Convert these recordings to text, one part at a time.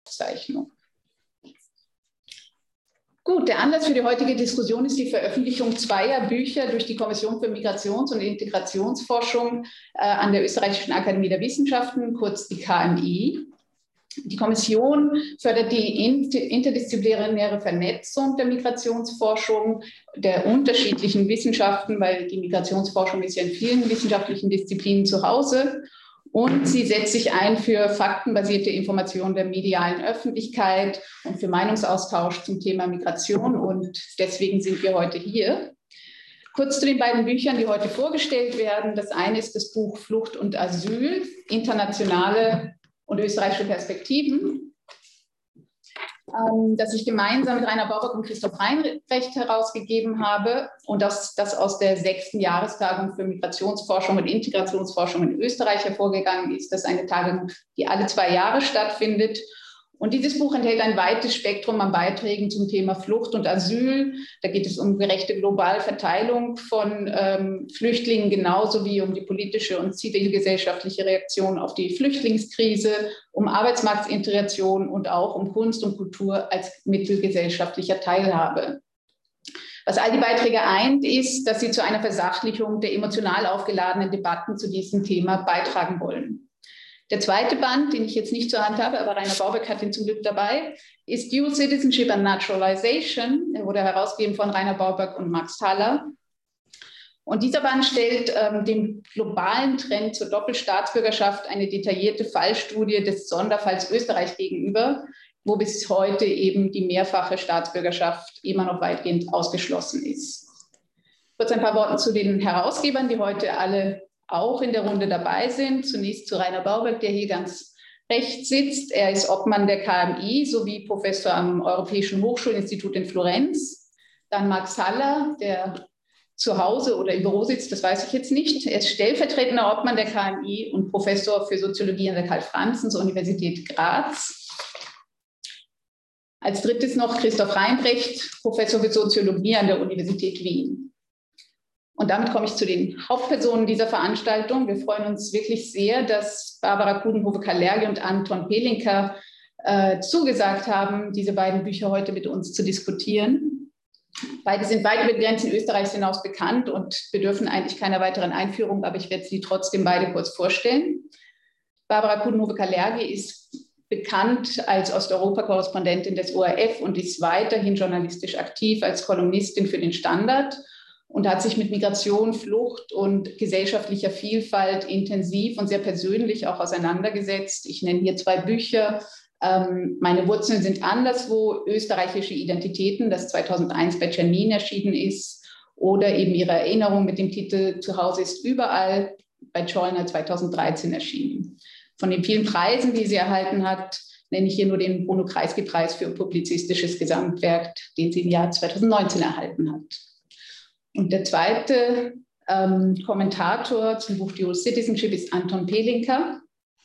Aufzeichnung. Gut, der Anlass für die heutige Diskussion ist die Veröffentlichung zweier Bücher durch die Kommission für Migrations- und Integrationsforschung an der Österreichischen Akademie der Wissenschaften, kurz die KMI. Die Kommission fördert die interdisziplinäre Vernetzung der Migrationsforschung, der unterschiedlichen Wissenschaften, weil die Migrationsforschung ist ja in vielen wissenschaftlichen Disziplinen zu Hause. Und sie setzt sich ein für faktenbasierte Information der medialen Öffentlichkeit und für Meinungsaustausch zum Thema Migration. Und deswegen sind wir heute hier. Kurz zu den beiden Büchern, die heute vorgestellt werden. Das eine ist das Buch Flucht und Asyl, internationale und österreichische Perspektiven, das ich gemeinsam mit Rainer Bauberg und Christoph Reinbrecht herausgegeben habe und das aus der 6. Jahrestagung für Migrationsforschung und Integrationsforschung in Österreich hervorgegangen ist. Das ist eine Tagung, die alle 2 Jahre stattfindet. Und dieses Buch enthält ein weites Spektrum an Beiträgen zum Thema Flucht und Asyl. Da geht es um gerechte globale Verteilung von Flüchtlingen, genauso wie um die politische und zivilgesellschaftliche Reaktion auf die Flüchtlingskrise, um Arbeitsmarktintegration und auch um Kunst und Kultur als Mittel gesellschaftlicher Teilhabe. Was all die Beiträge eint, ist, dass sie zu einer Versachlichung der emotional aufgeladenen Debatten zu diesem Thema beitragen wollen. Der zweite Band, den ich jetzt nicht zur Hand habe, aber Rainer Bauberg hat ihn zum Glück dabei, ist Dual Citizenship and Naturalization. Er wurde herausgegeben von Rainer Bauberg und Max Haller. Und dieser Band stellt dem globalen Trend zur Doppelstaatsbürgerschaft eine detaillierte Fallstudie des Sonderfalls Österreich gegenüber, wo bis heute eben die mehrfache Staatsbürgerschaft immer noch weitgehend ausgeschlossen ist. Kurz ein paar Worte zu den Herausgebern, die heute alle auch in der Runde dabei sind. Zunächst zu Rainer Bauberg, der hier ganz rechts sitzt. Er ist Obmann der KMI sowie Professor am Europäischen Hochschulinstitut in Florenz. Dann Max Haller, der zu Hause oder im Büro sitzt, das weiß ich jetzt nicht. Er ist stellvertretender Obmann der KMI und Professor für Soziologie an der Karl-Franzens-Universität Graz. Als drittes noch Christoph Reinbrecht, Professor für Soziologie an der Universität Wien. Und damit komme ich zu den Hauptpersonen dieser Veranstaltung. Wir freuen uns wirklich sehr, dass Barbara Coudenhove-Kalergi und Anton Pelinka zugesagt haben, diese beiden Bücher heute mit uns zu diskutieren. Beide sind weit über die Grenzen Österreichs hinaus bekannt und bedürfen eigentlich keiner weiteren Einführung, aber ich werde sie trotzdem beide kurz vorstellen. Barbara Coudenhove-Kalergi ist bekannt als Osteuropa-Korrespondentin des ORF und ist weiterhin journalistisch aktiv als Kolumnistin für den Standard und hat sich mit Migration, Flucht und gesellschaftlicher Vielfalt intensiv und sehr persönlich auch auseinandergesetzt. Ich nenne hier 2 Bücher. Meine Wurzeln sind anderswo, österreichische Identitäten, das 2001 bei Czernin erschienen ist, oder eben ihre Erinnerung mit dem Titel Zuhause ist überall, bei Schollner 2013 erschienen. Von den vielen Preisen, die sie erhalten hat, nenne ich hier nur den Bruno-Kreisky-Preis für publizistisches Gesamtwerk, den sie im Jahr 2019 erhalten hat. Und der zweite Kommentator zum Buch Dual Citizenship ist Anton Pelinka.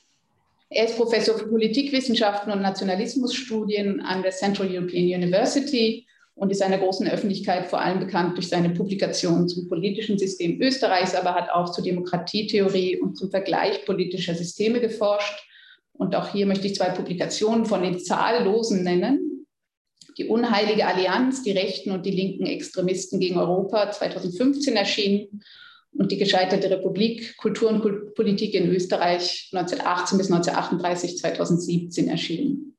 Er ist Professor für Politikwissenschaften und Nationalismusstudien an der Central European University und ist einer großen Öffentlichkeit vor allem bekannt durch seine Publikationen zum politischen System Österreichs, aber hat auch zur Demokratietheorie und zum Vergleich politischer Systeme geforscht. Und auch hier möchte ich 2 Publikationen von den zahllosen nennen. Die unheilige Allianz, die rechten und die linken Extremisten gegen Europa, 2015 erschienen. Und die gescheiterte Republik, Kultur und Politik in Österreich, 1918 bis 1938, 2017 erschienen.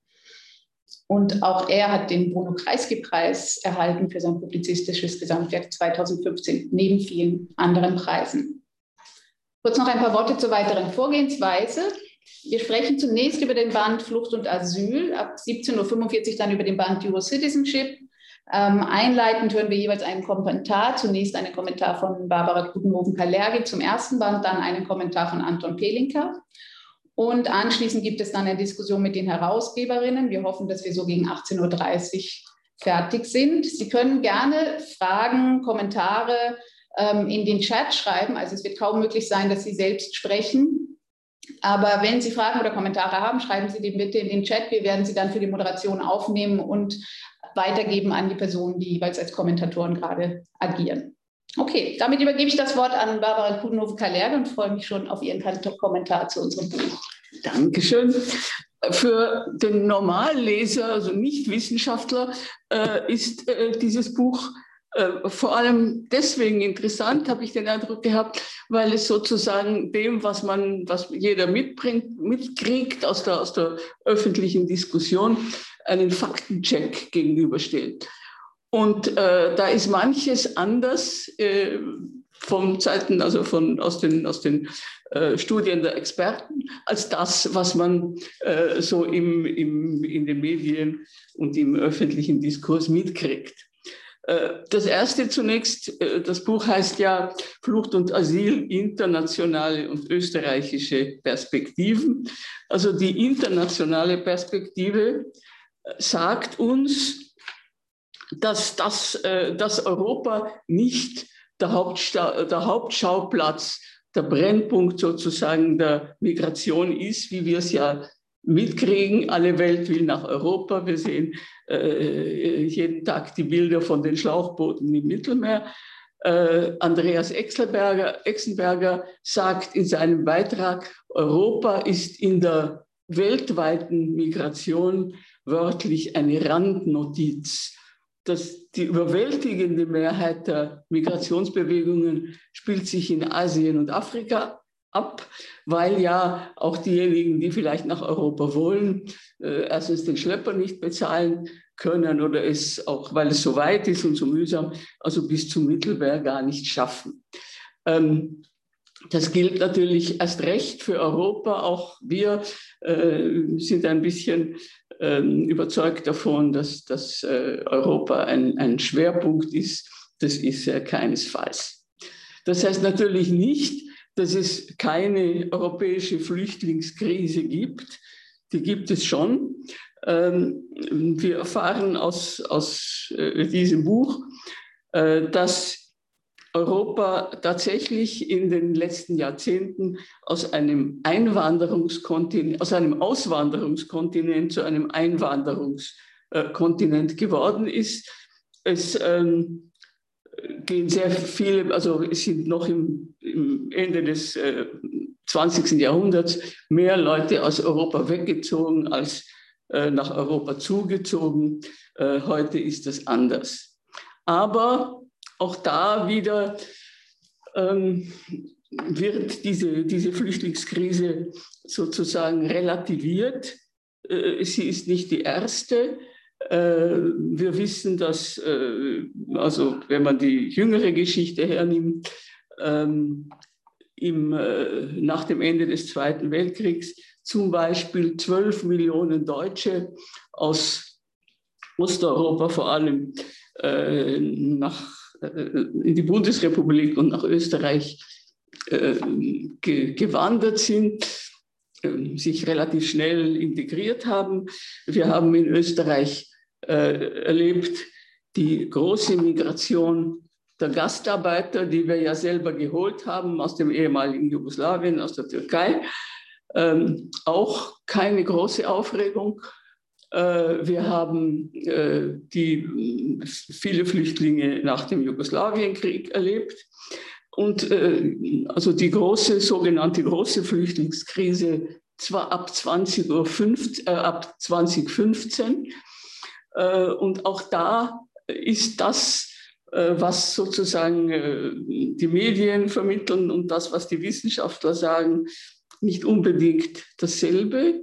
Und auch er hat den Bruno-Kreisky-Preis erhalten für sein publizistisches Gesamtwerk 2015, neben vielen anderen Preisen. Kurz noch ein paar Worte zur weiteren Vorgehensweise. Wir sprechen zunächst über den Band Flucht und Asyl, ab 17:45 Uhr dann über den Band Dual Citizenship. Einleitend hören wir jeweils einen Kommentar. Zunächst einen Kommentar von Barbara Coudenhove-Kalergi zum ersten Band, dann einen Kommentar von Anton Pelinka. Und anschließend gibt es dann eine Diskussion mit den Herausgeberinnen. Wir hoffen, dass wir so gegen 18:30 Uhr fertig sind. Sie können gerne Fragen, Kommentare in den Chat schreiben. Also es wird kaum möglich sein, dass Sie selbst sprechen. Aber wenn Sie Fragen oder Kommentare haben, schreiben Sie die bitte in den Chat. Wir werden sie dann für die Moderation aufnehmen und weitergeben an die Personen, die jeweils als Kommentatoren gerade agieren. Okay, damit übergebe ich das Wort an Barbara Coudenhove-Kalergi und freue mich schon auf Ihren Kommentar zu unserem Buch. Dankeschön. Für den Normalleser, also Nichtwissenschaftler, ist dieses Buch vor allem deswegen interessant, habe ich den Eindruck gehabt, weil es sozusagen dem, was jeder mitkriegt aus der öffentlichen Diskussion, einen Faktencheck gegenübersteht. Und da ist manches anders aus den Studien der Experten, als das, was man so in den Medien und im öffentlichen Diskurs mitkriegt. Das erste zunächst, das Buch heißt ja Flucht und Asyl, internationale und österreichische Perspektiven. Also die internationale Perspektive sagt uns, dass Europa nicht der Hauptschauplatz, der Brennpunkt sozusagen der Migration ist, wie wir es ja mitkriegen. Alle Welt will nach Europa. Wir sehen jeden Tag die Bilder von den Schlauchbooten im Mittelmeer. Andreas Exenberger sagt in seinem Beitrag, Europa ist in der weltweiten Migration wörtlich eine Randnotiz. Die überwältigende Mehrheit der Migrationsbewegungen spielt sich in Asien und Afrika ab, weil ja auch diejenigen, die vielleicht nach Europa wollen, erstens den Schlepper nicht bezahlen können oder es auch, weil es so weit ist und so mühsam, also bis zum Mittelmeer gar nicht schaffen. Das gilt natürlich erst recht für Europa. Auch wir sind ein bisschen überzeugt davon, dass Europa ein Schwerpunkt ist. Das ist keinesfalls. Das heißt natürlich nicht, dass es keine europäische Flüchtlingskrise gibt. Die gibt es schon. Wir erfahren aus diesem Buch, dass Europa tatsächlich in den letzten Jahrzehnten aus einem Auswanderungskontinent zu einem Einwanderungskontinent geworden ist. Es gehen sehr viele, also es sind noch im Ende des 20. Jahrhunderts mehr Leute aus Europa weggezogen als nach Europa zugezogen. Heute ist das anders. Aber auch da wieder wird diese Flüchtlingskrise sozusagen relativiert. Sie ist nicht die erste. Wir wissen, dass, also wenn man die jüngere Geschichte hernimmt, nach dem Ende des Zweiten Weltkriegs zum Beispiel 12 Millionen Deutsche aus Osteuropa, vor allem in die Bundesrepublik und nach Österreich gewandert sind, sich relativ schnell integriert haben. Wir haben in Österreich erlebt die große Migration der Gastarbeiter, die wir ja selber geholt haben aus dem ehemaligen Jugoslawien, aus der Türkei. Auch keine große Aufregung. Wir haben viele Flüchtlinge nach dem Jugoslawienkrieg erlebt. Und also die sogenannte große Flüchtlingskrise zwar ab 2015. Und auch da ist das, was sozusagen die Medien vermitteln und das, was die Wissenschaftler sagen, nicht unbedingt dasselbe.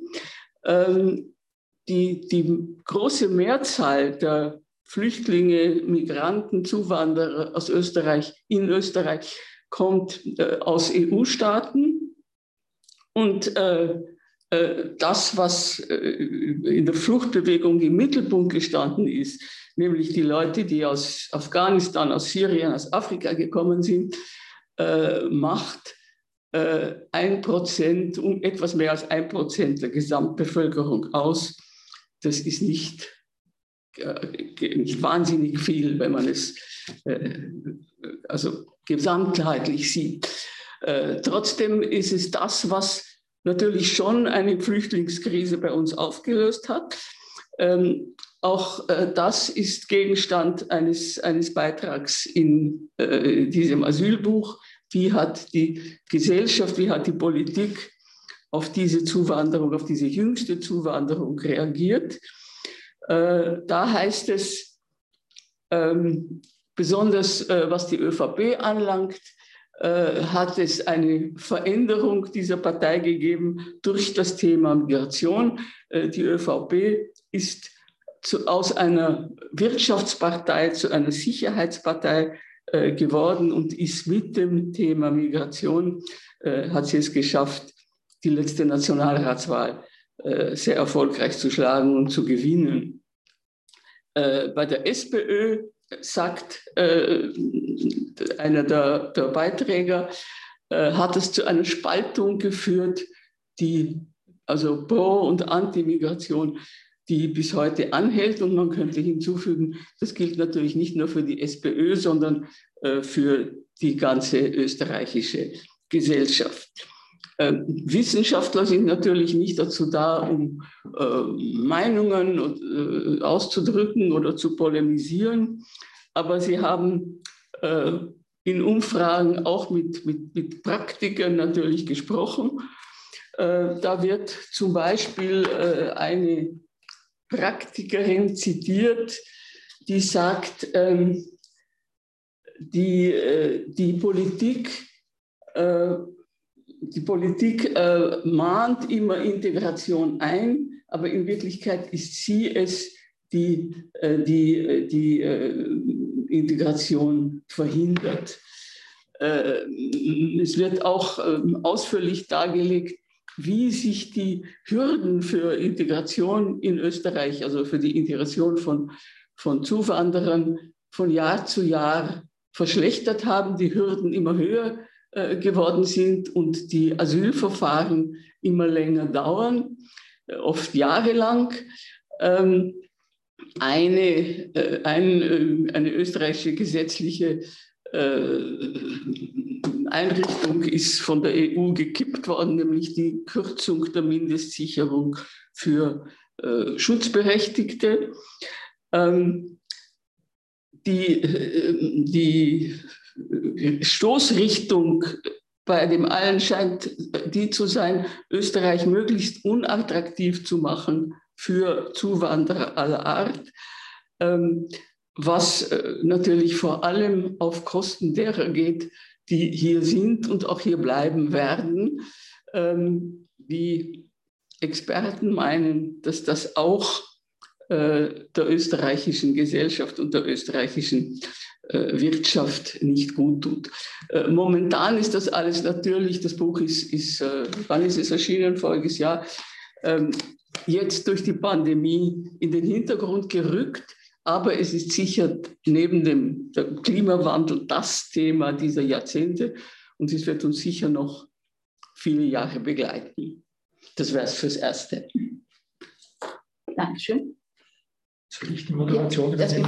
Die große Mehrzahl der Flüchtlinge, Migranten, Zuwanderer aus Österreich, in Österreich, kommt aus EU-Staaten. Und das, was in der Fluchtbewegung im Mittelpunkt gestanden ist, nämlich die Leute, die aus Afghanistan, aus Syrien, aus Afrika gekommen sind, macht 1%, etwas mehr als 1% der Gesamtbevölkerung aus. Das ist nicht wahnsinnig viel, wenn man es also gesamtheitlich sieht. Trotzdem ist es das, was natürlich schon eine Flüchtlingskrise bei uns aufgelöst hat. Auch das ist Gegenstand eines Beitrags in diesem Asylbuch. Wie hat die Gesellschaft, wie hat die Politik auf diese Zuwanderung, auf diese jüngste Zuwanderung reagiert. Da heißt es, besonders was die ÖVP anlangt, hat es eine Veränderung dieser Partei gegeben durch das Thema Migration. Die ÖVP ist aus einer Wirtschaftspartei zu einer Sicherheitspartei geworden und ist mit dem Thema Migration, hat sie es geschafft, die letzte Nationalratswahl sehr erfolgreich zu schlagen und zu gewinnen. Bei der SPÖ sagt einer der Beiträger, hat es zu einer Spaltung geführt, die also Pro- und Anti-Migration, die bis heute anhält. Und man könnte hinzufügen, das gilt natürlich nicht nur für die SPÖ, sondern für die ganze österreichische Gesellschaft. Wissenschaftler sind natürlich nicht dazu da, um Meinungen auszudrücken oder zu polemisieren, aber sie haben in Umfragen auch mit Praktikern natürlich gesprochen. Da wird zum Beispiel eine Praktikerin zitiert, die sagt, die Politik mahnt immer Integration ein, aber in Wirklichkeit ist sie es, die Integration verhindert. Es wird auch ausführlich dargelegt, wie sich die Hürden für Integration in Österreich, also für die Integration von Zuwanderern von Jahr zu Jahr verschlechtert haben, die Hürden immer höher geworden sind und die Asylverfahren immer länger dauern, oft jahrelang. Eine österreichische gesetzliche Einrichtung ist von der EU gekippt worden, nämlich die Kürzung der Mindestsicherung für Schutzberechtigte. Die Stoßrichtung bei dem allen scheint die zu sein, Österreich möglichst unattraktiv zu machen für Zuwanderer aller Art, was natürlich vor allem auf Kosten derer geht, die hier sind und auch hier bleiben werden. Die Experten meinen, dass das auch der österreichischen Gesellschaft und der österreichischen Wirtschaft nicht gut tut. Momentan ist das alles natürlich, das Buch wann ist es erschienen? Voriges Jahr, jetzt durch die Pandemie in den Hintergrund gerückt, aber es ist sicher neben dem Klimawandel das Thema dieser Jahrzehnte und es wird uns sicher noch viele Jahre begleiten. Das wäre es fürs Erste. Dankeschön. Soll ich die Moderation übernehmen?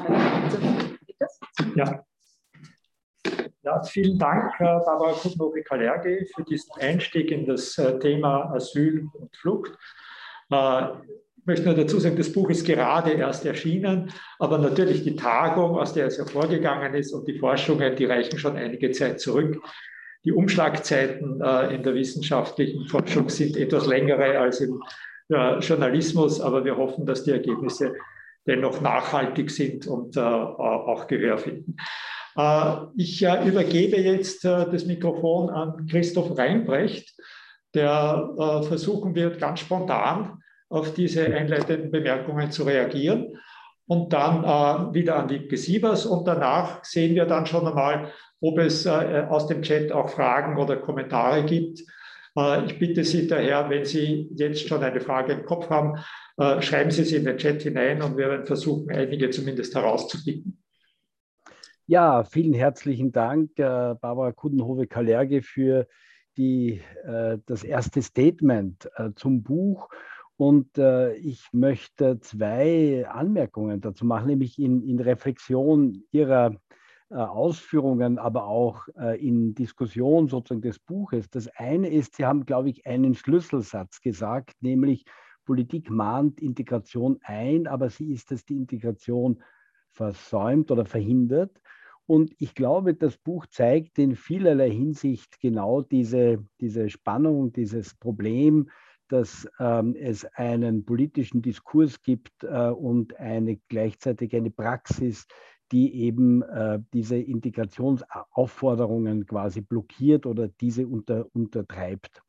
Ja. Ja, vielen Dank, Barbara Kudnowy-Kalergi, für diesen Einstieg in das Thema Asyl und Flucht. Ich möchte nur dazu sagen, das Buch ist gerade erst erschienen, aber natürlich die Tagung, aus der es hervorgegangen ist, und die Forschungen, die reichen schon einige Zeit zurück. Die Umschlagzeiten in der wissenschaftlichen Forschung sind etwas längere als im Journalismus, aber wir hoffen, dass die Ergebnisse dennoch nachhaltig sind und auch Gehör finden. Ich übergebe jetzt das Mikrofon an Christoph Reinbrecht, der versuchen wird, ganz spontan auf diese einleitenden Bemerkungen zu reagieren. Und dann wieder an Wiebke Sievers. Und danach sehen wir dann schon einmal, ob es aus dem Chat auch Fragen oder Kommentare gibt. Ich bitte Sie daher, wenn Sie jetzt schon eine Frage im Kopf haben, schreiben Sie sie in den Chat hinein und wir werden versuchen, einige zumindest herauszupicken. Ja, vielen herzlichen Dank, Barbara Kudnowy-Kalergi, für das erste Statement zum Buch. Und ich möchte zwei Anmerkungen dazu machen, nämlich in Reflexion Ihrer Ausführungen, aber auch in Diskussion sozusagen des Buches. Das eine ist, Sie haben, glaube ich, einen Schlüsselsatz gesagt, nämlich Politik mahnt Integration ein, aber sie ist es, die Integration versäumt oder verhindert. Und ich glaube, das Buch zeigt in vielerlei Hinsicht genau diese Spannung, dieses Problem, dass es einen politischen Diskurs gibt und gleichzeitig eine Praxis, die eben diese Integrationsaufforderungen quasi blockiert oder diese untertreibt.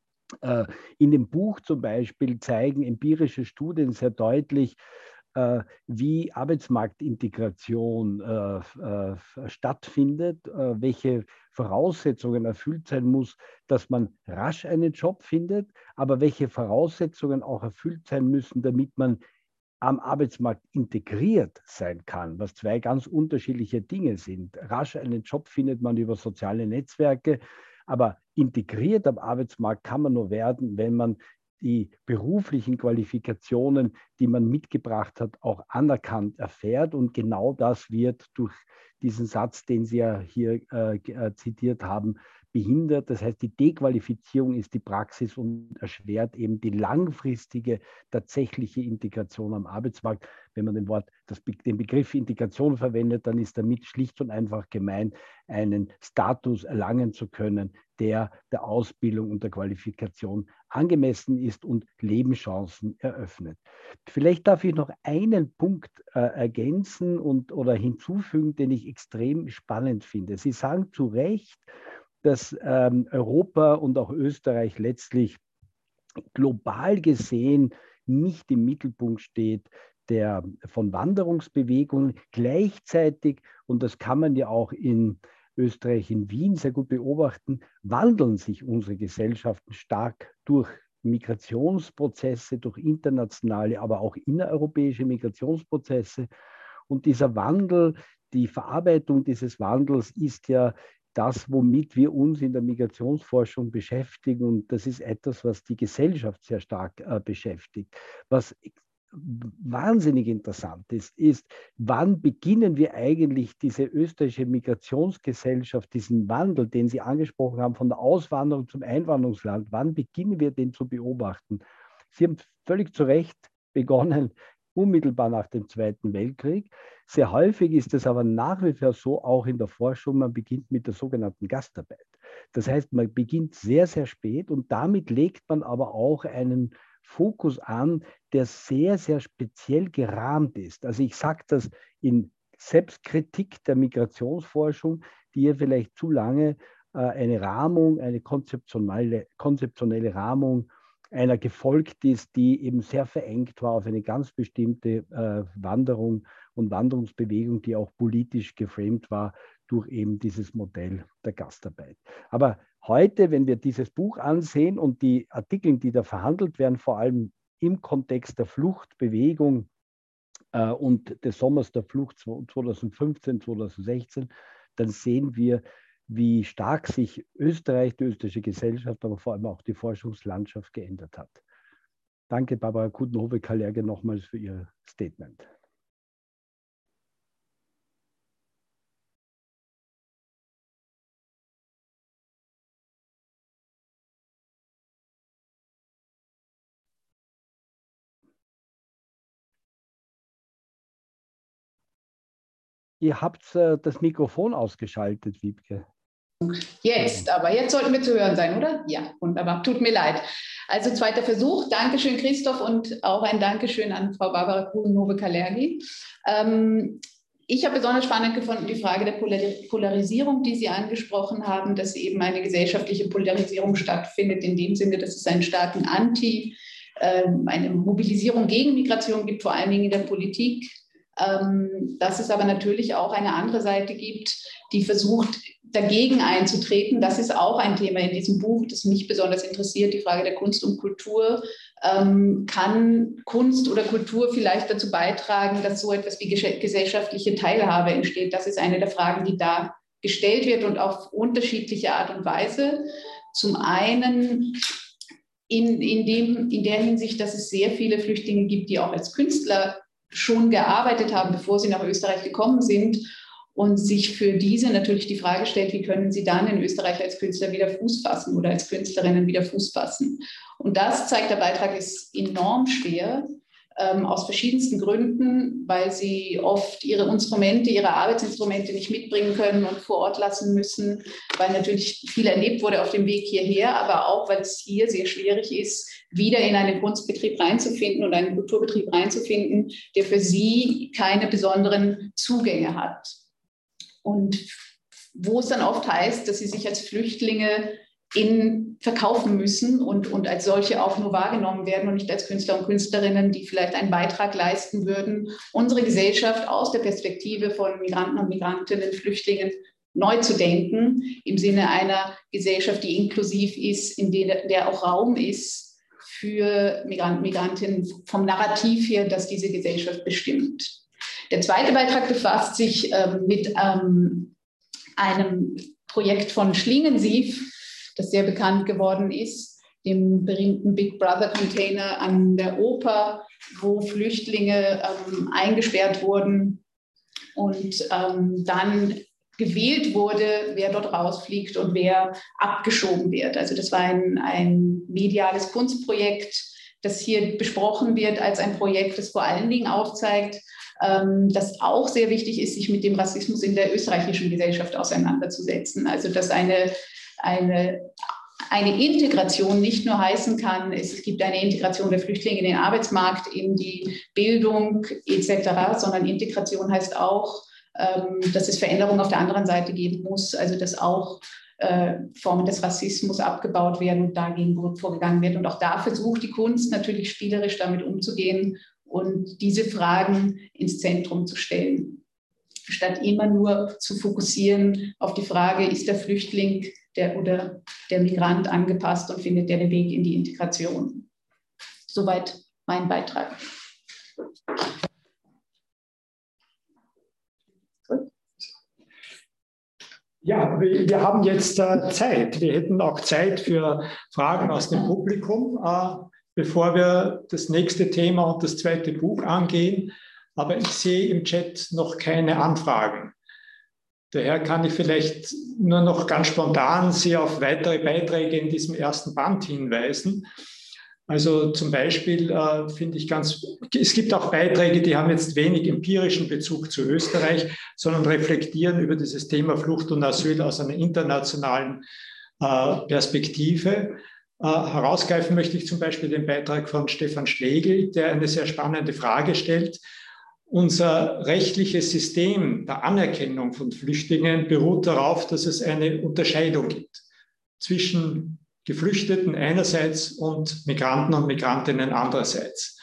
In dem Buch zum Beispiel zeigen empirische Studien sehr deutlich, wie Arbeitsmarktintegration stattfindet, welche Voraussetzungen erfüllt sein muss, dass man rasch einen Job findet, aber welche Voraussetzungen auch erfüllt sein müssen, damit man am Arbeitsmarkt integriert sein kann, was zwei ganz unterschiedliche Dinge sind. Rasch einen Job findet man über soziale Netzwerke, aber integriert am Arbeitsmarkt kann man nur werden, wenn man die beruflichen Qualifikationen, die man mitgebracht hat, auch anerkannt erfährt. Und genau das wird durch diesen Satz, den Sie ja hier zitiert haben, behindert. Das heißt, die Dequalifizierung ist die Praxis und erschwert eben die langfristige tatsächliche Integration am Arbeitsmarkt. Wenn man den Begriff Integration verwendet, dann ist damit schlicht und einfach gemeint, einen Status erlangen zu können, der Ausbildung und der Qualifikation angemessen ist und Lebenschancen eröffnet. Vielleicht darf ich noch einen Punkt ergänzen oder hinzufügen, den ich extrem spannend finde. Sie sagen zu Recht, dass Europa und auch Österreich letztlich global gesehen nicht im Mittelpunkt steht von Wanderungsbewegungen. Gleichzeitig, und das kann man ja auch in Österreich, in Wien sehr gut beobachten, wandeln sich unsere Gesellschaften stark durch Migrationsprozesse, durch internationale, aber auch innereuropäische Migrationsprozesse. Und dieser Wandel, die Verarbeitung dieses Wandels ist ja das, womit wir uns in der Migrationsforschung beschäftigen. Und das ist etwas, was die Gesellschaft sehr stark beschäftigt. Was wahnsinnig interessant ist, wann beginnen wir eigentlich diese österreichische Migrationsgesellschaft, diesen Wandel, den Sie angesprochen haben, von der Auswanderung zum Einwanderungsland, wann beginnen wir den zu beobachten? Sie haben völlig zu Recht begonnen, unmittelbar nach dem Zweiten Weltkrieg. Sehr häufig ist es aber nach wie vor so, auch in der Forschung, man beginnt mit der sogenannten Gastarbeit. Das heißt, man beginnt sehr, sehr spät und damit legt man aber auch einen Fokus an, der sehr, sehr speziell gerahmt ist. Also ich sage das in Selbstkritik der Migrationsforschung, die ja vielleicht zu lange eine Rahmung, eine konzeptionelle Rahmung einer gefolgt ist, die eben sehr verengt war auf eine ganz bestimmte Wanderung und Wanderungsbewegung, die auch politisch geframed war durch eben dieses Modell der Gastarbeit. Aber heute, wenn wir dieses Buch ansehen und die Artikel, die da verhandelt werden, vor allem im Kontext der Fluchtbewegung und des Sommers der Flucht 2015, 2016, dann sehen wir, wie stark sich Österreich, die österreichische Gesellschaft, aber vor allem auch die Forschungslandschaft geändert hat. Danke, Barbara Coudenhove-Kalergi, nochmals für Ihr Statement. Ihr habt das Mikrofon ausgeschaltet, Wiebke. Jetzt sollten wir zu hören sein, oder? Ja, wunderbar. Tut mir leid. Also zweiter Versuch. Dankeschön, Christoph, und auch ein Dankeschön an Frau Barbara Coudenhove-Kalergi. Ich habe besonders spannend gefunden die Frage der Polarisierung, die Sie angesprochen haben, dass eben eine gesellschaftliche Polarisierung stattfindet, in dem Sinne, dass es einen starken eine Mobilisierung gegen Migration gibt, vor allen Dingen in der Politik. Dass es aber natürlich auch eine andere Seite gibt, die versucht, dagegen einzutreten. Das ist auch ein Thema in diesem Buch, das mich besonders interessiert, die Frage der Kunst und Kultur. Kann Kunst oder Kultur vielleicht dazu beitragen, dass so etwas wie gesellschaftliche Teilhabe entsteht? Das ist eine der Fragen, die da gestellt wird und auf unterschiedliche Art und Weise. Zum einen in der Hinsicht, dass es sehr viele Flüchtlinge gibt, die auch als Künstler schon gearbeitet haben, bevor sie nach Österreich gekommen sind und sich für diese natürlich die Frage stellt, wie können sie dann in Österreich als Künstler wieder Fuß fassen oder als Künstlerinnen wieder Fuß fassen. Und das zeigt der Beitrag, ist enorm schwer. aus verschiedensten Gründen, weil sie oft ihre Arbeitsinstrumente nicht mitbringen können und vor Ort lassen müssen, weil natürlich viel erlebt wurde auf dem Weg hierher, aber auch, weil es hier sehr schwierig ist, wieder in einen Kunstbetrieb reinzufinden und einen Kulturbetrieb reinzufinden, der für sie keine besonderen Zugänge hat. Und wo es dann oft heißt, dass sie sich als Flüchtlinge verkaufen müssen und als solche auch nur wahrgenommen werden und nicht als Künstler und Künstlerinnen, die vielleicht einen Beitrag leisten würden, unsere Gesellschaft aus der Perspektive von Migranten und Migrantinnen, Flüchtlingen neu zu denken, im Sinne einer Gesellschaft, die inklusiv ist, in der auch Raum ist für Migranten, Migrantinnen vom Narrativ her, das diese Gesellschaft bestimmt. Der zweite Beitrag befasst sich mit einem Projekt von Schlingensief, das sehr bekannt geworden ist, dem berühmten Big Brother Container an der Oper, wo Flüchtlinge eingesperrt wurden und dann gewählt wurde, wer dort rausfliegt und wer abgeschoben wird. Also das war ein mediales Kunstprojekt, das hier besprochen wird als ein Projekt, das vor allen Dingen aufzeigt, dass auch sehr wichtig ist, sich mit dem Rassismus in der österreichischen Gesellschaft auseinanderzusetzen. Also dass eine Integration nicht nur heißen kann, es gibt eine Integration der Flüchtlinge in den Arbeitsmarkt, in die Bildung etc., sondern Integration heißt auch, dass es Veränderungen auf der anderen Seite geben muss, also dass auch Formen des Rassismus abgebaut werden und dagegen vorgegangen wird. Und auch da versucht die Kunst natürlich spielerisch damit umzugehen und diese Fragen ins Zentrum zu stellen, statt immer nur zu fokussieren auf die Frage, ist der Flüchtling oder der Migrant angepasst und findet der den Weg in die Integration. Soweit mein Beitrag. Ja, wir haben jetzt Zeit. Wir hätten auch Zeit für Fragen aus dem Publikum, bevor wir das nächste Thema und das zweite Buch angehen. Aber ich sehe im Chat noch keine Anfragen. Daher kann ich vielleicht nur noch ganz spontan Sie auf weitere Beiträge in diesem ersten Band hinweisen. Also zum Beispiel finde ich es gibt auch Beiträge, die haben jetzt wenig empirischen Bezug zu Österreich, sondern reflektieren über dieses Thema Flucht und Asyl aus einer internationalen Perspektive. Herausgreifen möchte ich zum Beispiel den Beitrag von Stefan Schlegel, der eine sehr spannende Frage stellt. Unser rechtliches System der Anerkennung von Flüchtlingen beruht darauf, dass es eine Unterscheidung gibt zwischen Geflüchteten einerseits und Migranten und Migrantinnen andererseits.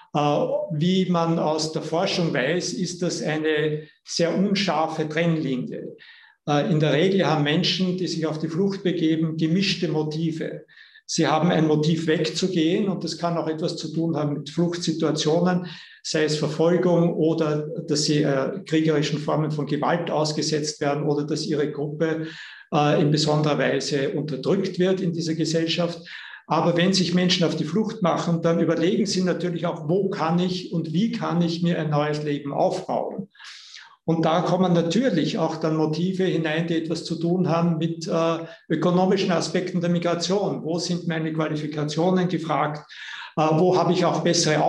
Wie man aus der Forschung weiß, ist das eine sehr unscharfe Trennlinie. In der Regel haben Menschen, die sich auf die Flucht begeben, gemischte Motive. Sie haben ein Motiv wegzugehen und das kann auch etwas zu tun haben mit Fluchtsituationen, sei es Verfolgung oder dass sie kriegerischen Formen von Gewalt ausgesetzt werden oder dass ihre Gruppe in besonderer Weise unterdrückt wird in dieser Gesellschaft. Aber wenn sich Menschen auf die Flucht machen, dann überlegen sie natürlich auch, wo kann ich und wie kann ich mir ein neues Leben aufbauen. Und da kommen natürlich auch dann Motive hinein, die etwas zu tun haben mit ökonomischen Aspekten der Migration. Wo sind meine Qualifikationen gefragt? Wo habe ich auch bessere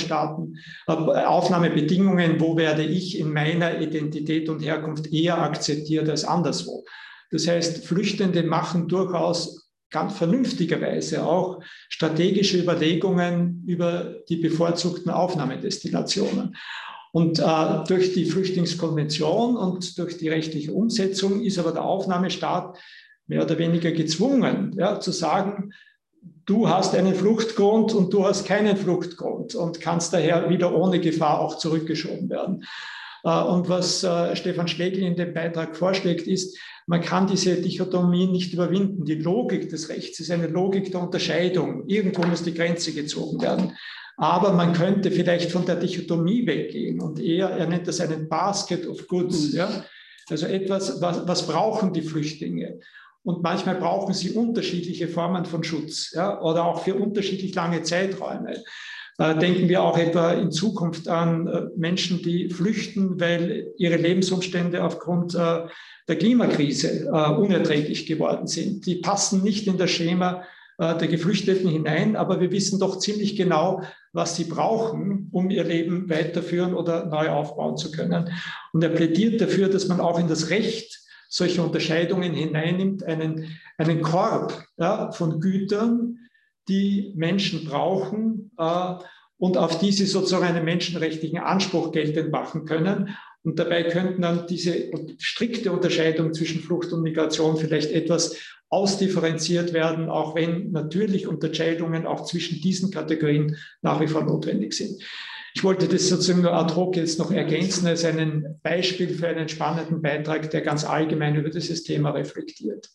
Aufnahmebedingungen? Wo werde ich in meiner Identität und Herkunft eher akzeptiert als anderswo? Das heißt, Flüchtende machen durchaus ganz vernünftigerweise auch strategische Überlegungen über die bevorzugten Aufnahmedestinationen. Und durch die Flüchtlingskonvention und durch die rechtliche Umsetzung ist aber der Aufnahmestaat mehr oder weniger gezwungen, zu sagen, du hast einen Fluchtgrund und du hast keinen Fluchtgrund und kannst daher wieder ohne Gefahr auch zurückgeschoben werden. Und was Stefan Schlegel in dem Beitrag vorschlägt, ist, man kann diese Dichotomie nicht überwinden. Die Logik des Rechts ist eine Logik der Unterscheidung. Irgendwo muss die Grenze gezogen werden. Aber man könnte vielleicht von der Dichotomie weggehen und eher, er nennt das einen Basket of Goods. Ja? Also etwas, was brauchen die Flüchtlinge? Und manchmal brauchen sie unterschiedliche Formen von Schutz, oder auch für unterschiedlich lange Zeiträume. Denken wir auch etwa in Zukunft an Menschen, die flüchten, weil ihre Lebensumstände aufgrund der Klimakrise unerträglich geworden sind. Die passen nicht in das Schema der Geflüchteten hinein, aber wir wissen doch ziemlich genau, was sie brauchen, um ihr Leben weiterführen oder neu aufbauen zu können. Und er plädiert dafür, dass man auch in das Recht solche Unterscheidungen hineinnimmt, einen Korb, ja, von Gütern, die Menschen brauchen und auf die sie sozusagen einen menschenrechtlichen Anspruch geltend machen können. Und dabei könnten dann diese strikte Unterscheidung zwischen Flucht und Migration vielleicht etwas ausdifferenziert werden, auch wenn natürlich Unterscheidungen auch zwischen diesen Kategorien nach wie vor notwendig sind. Ich wollte das sozusagen nur ad hoc jetzt noch ergänzen als ein Beispiel für einen spannenden Beitrag, der ganz allgemein über dieses Thema reflektiert.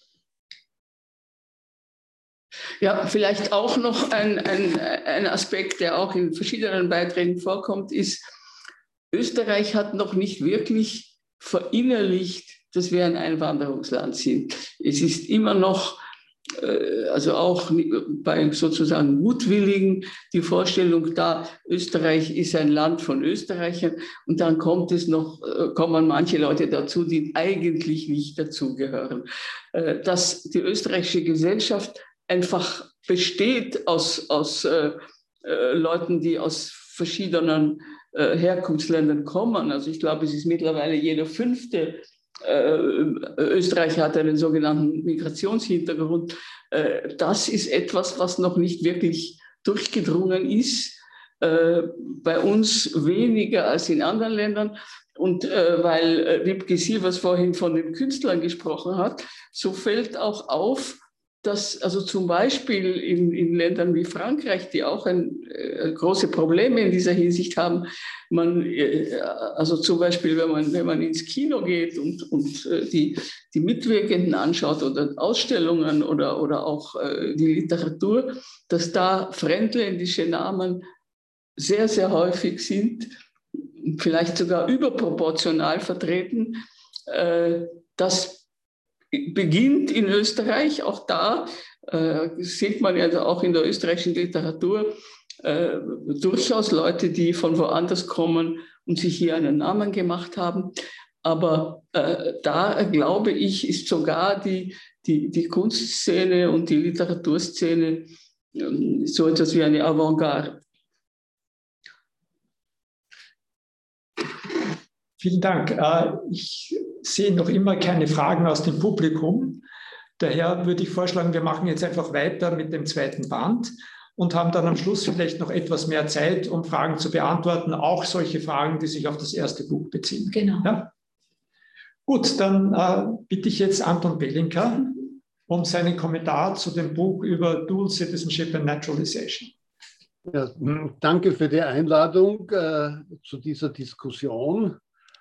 Ja, vielleicht auch noch ein Aspekt, der auch in verschiedenen Beiträgen vorkommt, ist, Österreich hat noch nicht wirklich verinnerlicht, dass wir ein Einwanderungsland sind. Es ist immer noch, also auch bei sozusagen Mutwilligen, die Vorstellung da, Österreich ist ein Land von Österreichern und dann kommen manche Leute dazu, die eigentlich nicht dazugehören. Dass die österreichische Gesellschaft einfach besteht aus Leuten, die aus verschiedenen Herkunftsländern kommen. Also ich glaube, es ist mittlerweile jeder 5. Österreicher hat einen sogenannten Migrationshintergrund. Das ist etwas, was noch nicht wirklich durchgedrungen ist. Bei uns weniger als in anderen Ländern. Und weil Wiebke Sievers vorhin von den Künstlern gesprochen hat, so fällt auch auf, dass also zum Beispiel in Ländern wie Frankreich, die auch große Probleme in dieser Hinsicht haben, also zum Beispiel, wenn man ins Kino geht und die Mitwirkenden anschaut oder Ausstellungen oder auch die Literatur, dass da fremdländische Namen sehr, sehr häufig sind, vielleicht sogar überproportional vertreten. Das beginnt in Österreich, auch da sieht man ja auch in der österreichischen Literatur durchaus Leute, die von woanders kommen und sich hier einen Namen gemacht haben. Aber da, glaube ich, ist sogar die Kunstszene und die Literaturszene so etwas wie eine Avantgarde. Vielen Dank. Ich sehe noch immer keine Fragen aus dem Publikum. Daher würde ich vorschlagen, wir machen jetzt einfach weiter mit dem zweiten Band und haben dann am Schluss vielleicht noch etwas mehr Zeit, um Fragen zu beantworten, auch solche Fragen, die sich auf das erste Buch beziehen. Genau. Ja? Gut, dann bitte ich jetzt Anton Belinka um seinen Kommentar zu dem Buch über Dual Citizenship and Naturalization. Ja, danke für die Einladung zu dieser Diskussion.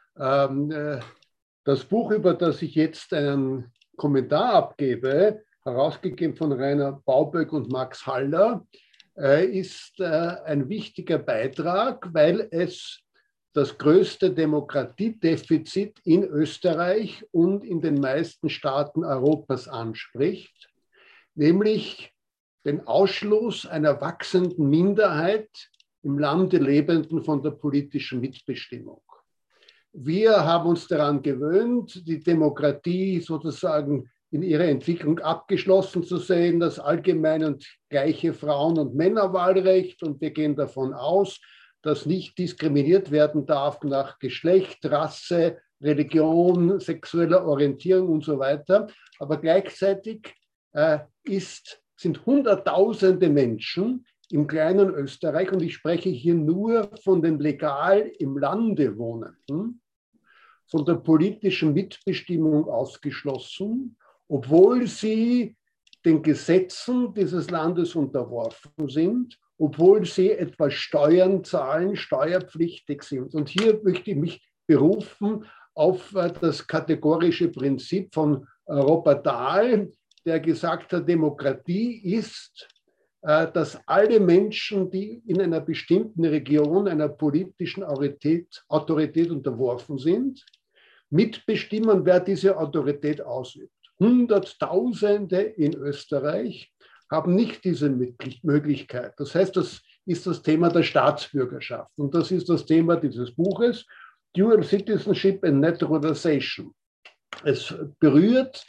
Das Buch, über das ich jetzt einen Kommentar abgebe, herausgegeben von Rainer Bauböck und Max Haller, ist ein wichtiger Beitrag, weil es das größte Demokratiedefizit in Österreich und in den meisten Staaten Europas anspricht, nämlich den Ausschluss einer wachsenden Minderheit im Lande Lebenden von der politischen Mitbestimmung. Wir haben uns daran gewöhnt, die Demokratie sozusagen in ihrer Entwicklung abgeschlossen zu sehen, das allgemeine und gleiche Frauen- und Männerwahlrecht. Und wir gehen davon aus, dass nicht diskriminiert werden darf nach Geschlecht, Rasse, Religion, sexueller Orientierung und so weiter. Aber gleichzeitig sind Hunderttausende Menschen im kleinen Österreich, und ich spreche hier nur von den legal im Lande Wohnenden, von der politischen Mitbestimmung ausgeschlossen, obwohl sie den Gesetzen dieses Landes unterworfen sind, obwohl sie etwa Steuern zahlen, steuerpflichtig sind. Und hier möchte ich mich berufen auf das kategorische Prinzip von Robert Dahl, der gesagt hat, Demokratie ist, dass alle Menschen, die in einer bestimmten Region einer politischen Autorität unterworfen sind, mitbestimmen, wer diese Autorität ausübt. Hunderttausende in Österreich haben nicht diese Möglichkeit. Das heißt, das ist das Thema der Staatsbürgerschaft. Und das ist das Thema dieses Buches, Dual Citizenship and Naturalization. Es berührt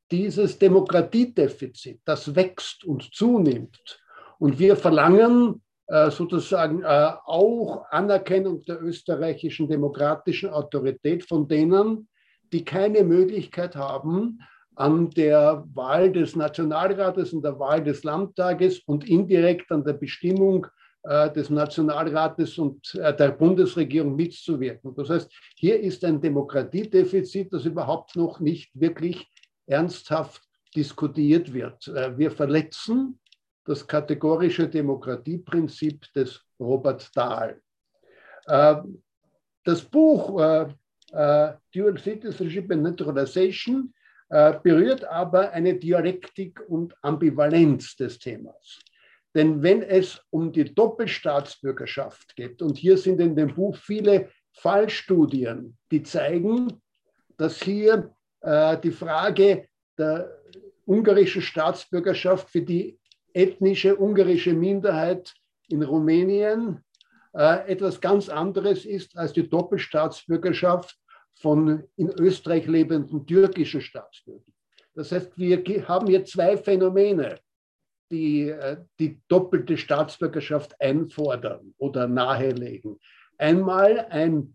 dieses Demokratiedefizit, das wächst und zunimmt. Und wir verlangen sozusagen auch Anerkennung der österreichischen demokratischen Autorität von denen, die keine Möglichkeit haben, an der Wahl des Nationalrates, an der Wahl des Landtages und indirekt an der Bestimmung des Nationalrates und der Bundesregierung mitzuwirken. Das heißt, hier ist ein Demokratiedefizit, das überhaupt noch nicht wirklich ernsthaft diskutiert wird. Wir verletzen das kategorische Demokratieprinzip des Robert Dahl. Das Buch Dual Citizenship and Naturalization berührt aber eine Dialektik und Ambivalenz des Themas. Denn wenn es um die Doppelstaatsbürgerschaft geht, und hier sind in dem Buch viele Fallstudien, die zeigen, dass hier die Frage der ungarischen Staatsbürgerschaft für die ethnische ungarische Minderheit in Rumänien etwas ganz anderes ist als die Doppelstaatsbürgerschaft von in Österreich lebenden türkischen Staatsbürgern. Das heißt, wir haben hier zwei Phänomene, die die doppelte Staatsbürgerschaft einfordern oder nahelegen. Einmal ein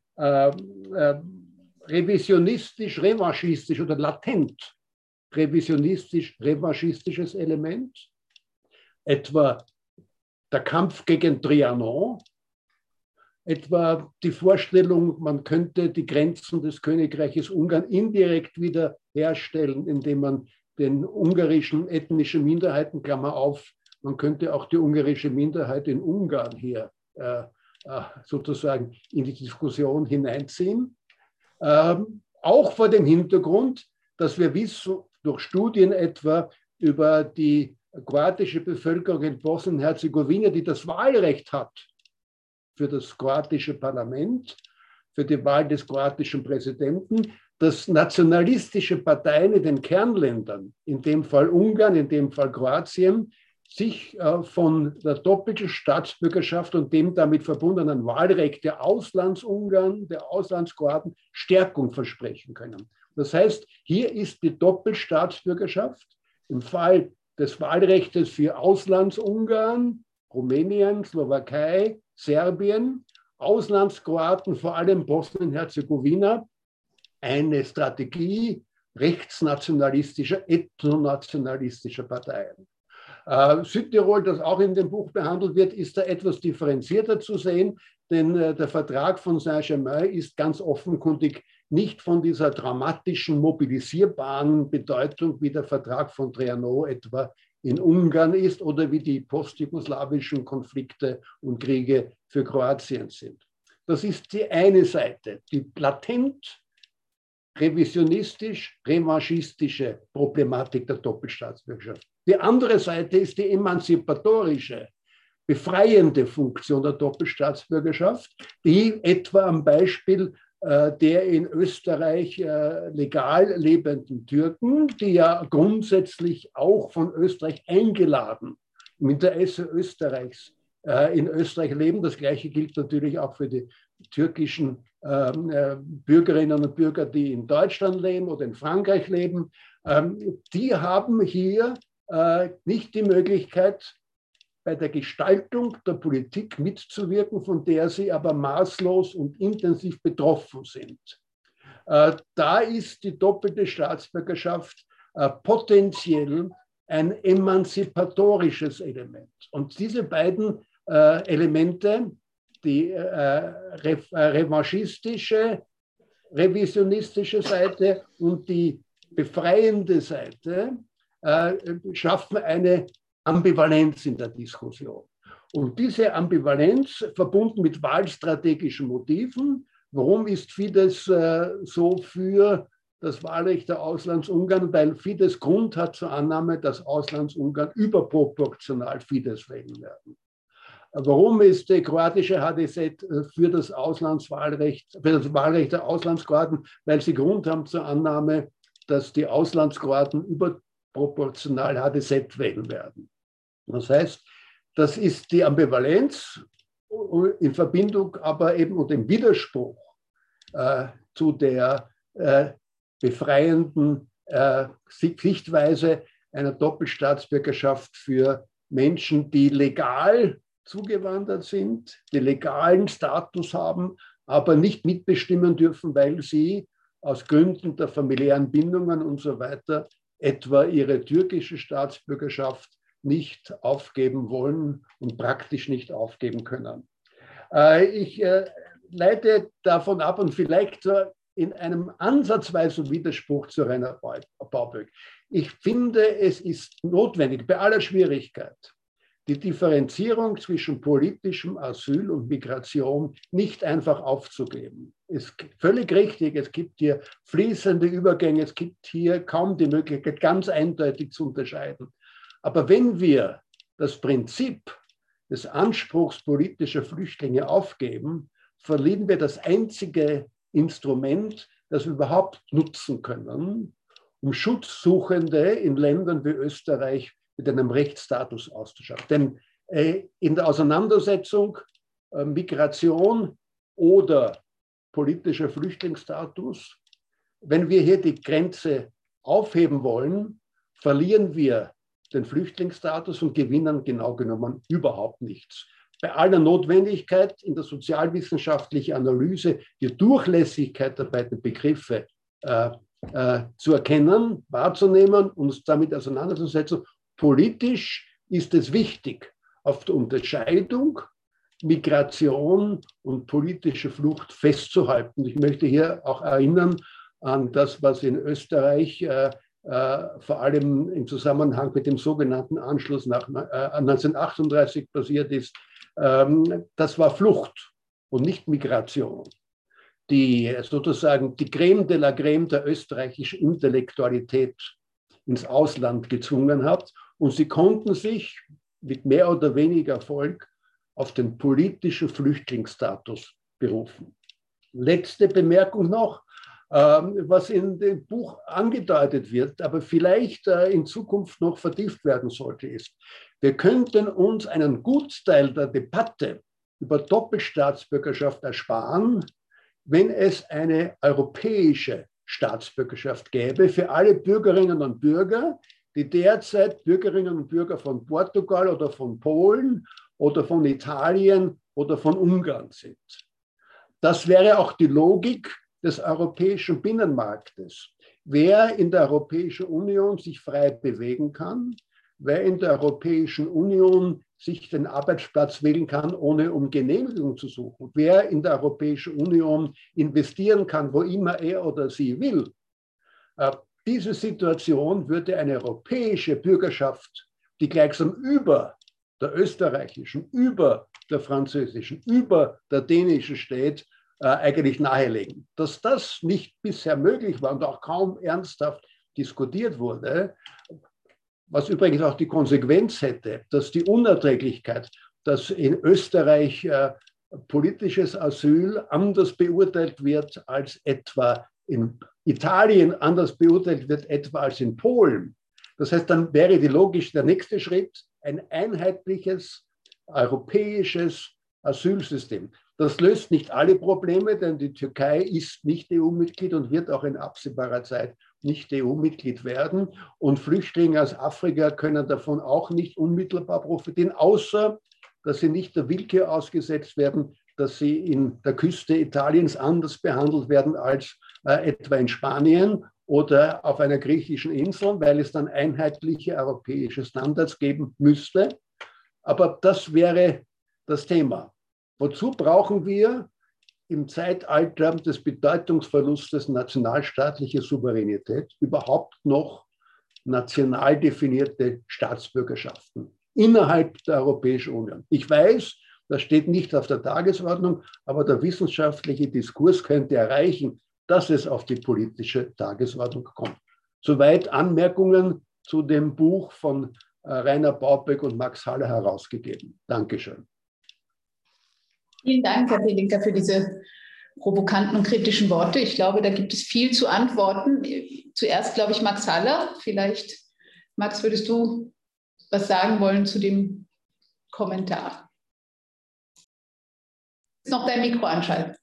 revisionistisch-revanchistisch oder latent revisionistisch-revanchistisches Element, etwa der Kampf gegen Trianon, etwa die Vorstellung, man könnte die Grenzen des Königreiches Ungarn indirekt wieder herstellen, indem man den ungarischen ethnischen Minderheiten, Klammer auf, man könnte auch die ungarische Minderheit in Ungarn hier sozusagen in die Diskussion hineinziehen. Auch vor dem Hintergrund, dass wir wissen, durch Studien etwa über die kroatische Bevölkerung in Bosnien-Herzegowina, die das Wahlrecht hat für das kroatische Parlament, für die Wahl des kroatischen Präsidenten, dass nationalistische Parteien in den Kernländern, in dem Fall Ungarn, in dem Fall Kroatien, sich von der doppelten Staatsbürgerschaft und dem damit verbundenen Wahlrecht der Auslandsungarn, der Auslandskroaten Stärkung versprechen können. Das heißt, hier ist die Doppelstaatsbürgerschaft im Fall des Wahlrechts für Auslandsungarn, Rumänien, Slowakei, Serbien, Auslandskroaten, vor allem Bosnien-Herzegowina, eine Strategie rechtsnationalistischer, ethnonationalistischer Parteien. Südtirol, das auch in dem Buch behandelt wird, ist da etwas differenzierter zu sehen, denn der Vertrag von Saint-Germain ist ganz offenkundig nicht von dieser dramatischen, mobilisierbaren Bedeutung, wie der Vertrag von Trianon etwa in Ungarn ist oder wie die postjugoslawischen Konflikte und Kriege für Kroatien sind. Das ist die eine Seite, die latent revisionistisch-revanchistische Problematik der Doppelstaatsbürgerschaft. Die andere Seite ist die emanzipatorische, befreiende Funktion der Doppelstaatsbürgerschaft, die etwa am Beispiel der in Österreich legal lebenden Türken, die ja grundsätzlich auch von Österreich eingeladen im Interesse Österreichs in Österreich leben. Das Gleiche gilt natürlich auch für die türkischen Bürgerinnen und Bürger, die in Deutschland leben oder in Frankreich leben. Die haben hier nicht die Möglichkeit, bei der Gestaltung der Politik mitzuwirken, von der sie aber maßlos und intensiv betroffen sind. Da ist die doppelte Staatsbürgerschaft potenziell ein emanzipatorisches Element. Und diese beiden Elemente, die revanchistische, revisionistische Seite und die befreiende Seite, schaffen eine Ambivalenz in der Diskussion. Und diese Ambivalenz verbunden mit wahlstrategischen Motiven. Warum ist Fidesz so für das Wahlrecht der Auslandsungarn? Weil Fidesz Grund hat zur Annahme, dass Auslandsungarn überproportional Fidesz wählen werden. Warum ist die kroatische HDZ für das Auslandswahlrecht, für das Wahlrecht der Auslandskroaten? Weil sie Grund haben zur Annahme, dass die Auslandskroaten überproportional HDZ wählen werden. Das heißt, das ist die Ambivalenz in Verbindung aber eben und im Widerspruch zu der befreienden Sichtweise einer Doppelstaatsbürgerschaft für Menschen, die legal zugewandert sind, die legalen Status haben, aber nicht mitbestimmen dürfen, weil sie aus Gründen der familiären Bindungen und so weiter etwa ihre türkische Staatsbürgerschaft nicht aufgeben wollen und praktisch nicht aufgeben können. Ich leite davon ab und vielleicht in einem ansatzweisen Widerspruch zu Rainer Bauböck. Ich finde, es ist notwendig, bei aller Schwierigkeit, die Differenzierung zwischen politischem Asyl und Migration nicht einfach aufzugeben. Es ist völlig richtig, es gibt hier fließende Übergänge, es gibt hier kaum die Möglichkeit, ganz eindeutig zu unterscheiden. Aber wenn wir das Prinzip des Anspruchs politischer Flüchtlinge aufgeben, verlieren wir das einzige Instrument, das wir überhaupt nutzen können, um Schutzsuchende in Ländern wie Österreich mit einem Rechtsstatus auszustatten. Denn in der Auseinandersetzung Migration oder politischer Flüchtlingsstatus, wenn wir hier die Grenze aufheben wollen, verlieren wir den Flüchtlingsstatus und gewinnen genau genommen überhaupt nichts. Bei aller Notwendigkeit in der sozialwissenschaftlichen Analyse die Durchlässigkeit der beiden Begriffe zu erkennen, wahrzunehmen und uns damit auseinanderzusetzen. Politisch ist es wichtig, auf der Unterscheidung Migration und politische Flucht festzuhalten. Ich möchte hier auch erinnern an das, was in Österreich vor allem im Zusammenhang mit dem sogenannten Anschluss nach 1938 passiert ist. Das war Flucht und nicht Migration, die sozusagen die Crème de la Crème der österreichischen Intellektualität ins Ausland gezwungen hat. Und sie konnten sich mit mehr oder weniger Erfolg auf den politischen Flüchtlingsstatus berufen. Letzte Bemerkung noch, was in dem Buch angedeutet wird, aber vielleicht in Zukunft noch vertieft werden sollte, ist, wir könnten uns einen Gutteil der Debatte über Doppelstaatsbürgerschaft ersparen, wenn es eine europäische Staatsbürgerschaft gäbe für alle Bürgerinnen und Bürger, die derzeit Bürgerinnen und Bürger von Portugal oder von Polen oder von Italien oder von Ungarn sind. Das wäre auch die Logik des europäischen Binnenmarktes. Wer in der Europäischen Union sich frei bewegen kann, wer in der Europäischen Union sich den Arbeitsplatz wählen kann, ohne um Genehmigung zu suchen, wer in der Europäischen Union investieren kann, wo immer er oder sie will. Diese Situation würde eine europäische Bürgerschaft, die gleichsam über der österreichischen, über der französischen, über der dänischen steht, eigentlich nahelegen. Dass das nicht bisher möglich war und auch kaum ernsthaft diskutiert wurde, was übrigens auch die Konsequenz hätte, dass die Unerträglichkeit, dass in Österreich politisches Asyl anders beurteilt wird als etwa in Italien, anders beurteilt wird etwa als in Polen. Das heißt, dann wäre der nächste Schritt ein einheitliches europäisches Asylsystem. Das löst nicht alle Probleme, denn die Türkei ist nicht EU-Mitglied und wird auch in absehbarer Zeit nicht EU-Mitglied werden. Und Flüchtlinge aus Afrika können davon auch nicht unmittelbar profitieren, außer dass sie nicht der Willkür ausgesetzt werden, dass sie in der Küste Italiens anders behandelt werden als etwa in Spanien oder auf einer griechischen Insel, weil es dann einheitliche europäische Standards geben müsste. Aber das wäre das Thema. Wozu brauchen wir im Zeitalter des Bedeutungsverlustes nationalstaatlicher Souveränität überhaupt noch national definierte Staatsbürgerschaften innerhalb der Europäischen Union? Ich weiß, das steht nicht auf der Tagesordnung, aber der wissenschaftliche Diskurs könnte erreichen, dass es auf die politische Tagesordnung kommt. Soweit Anmerkungen zu dem Buch von Rainer Bauböck und Max Haller herausgegeben. Dankeschön. Vielen Dank, Herr Pelinka, für diese provokanten und kritischen Worte. Ich glaube, da gibt es viel zu antworten. Zuerst, glaube ich, Max Haller. Vielleicht, Max, würdest du was sagen wollen zu dem Kommentar? Jetzt noch dein Mikro anschalten.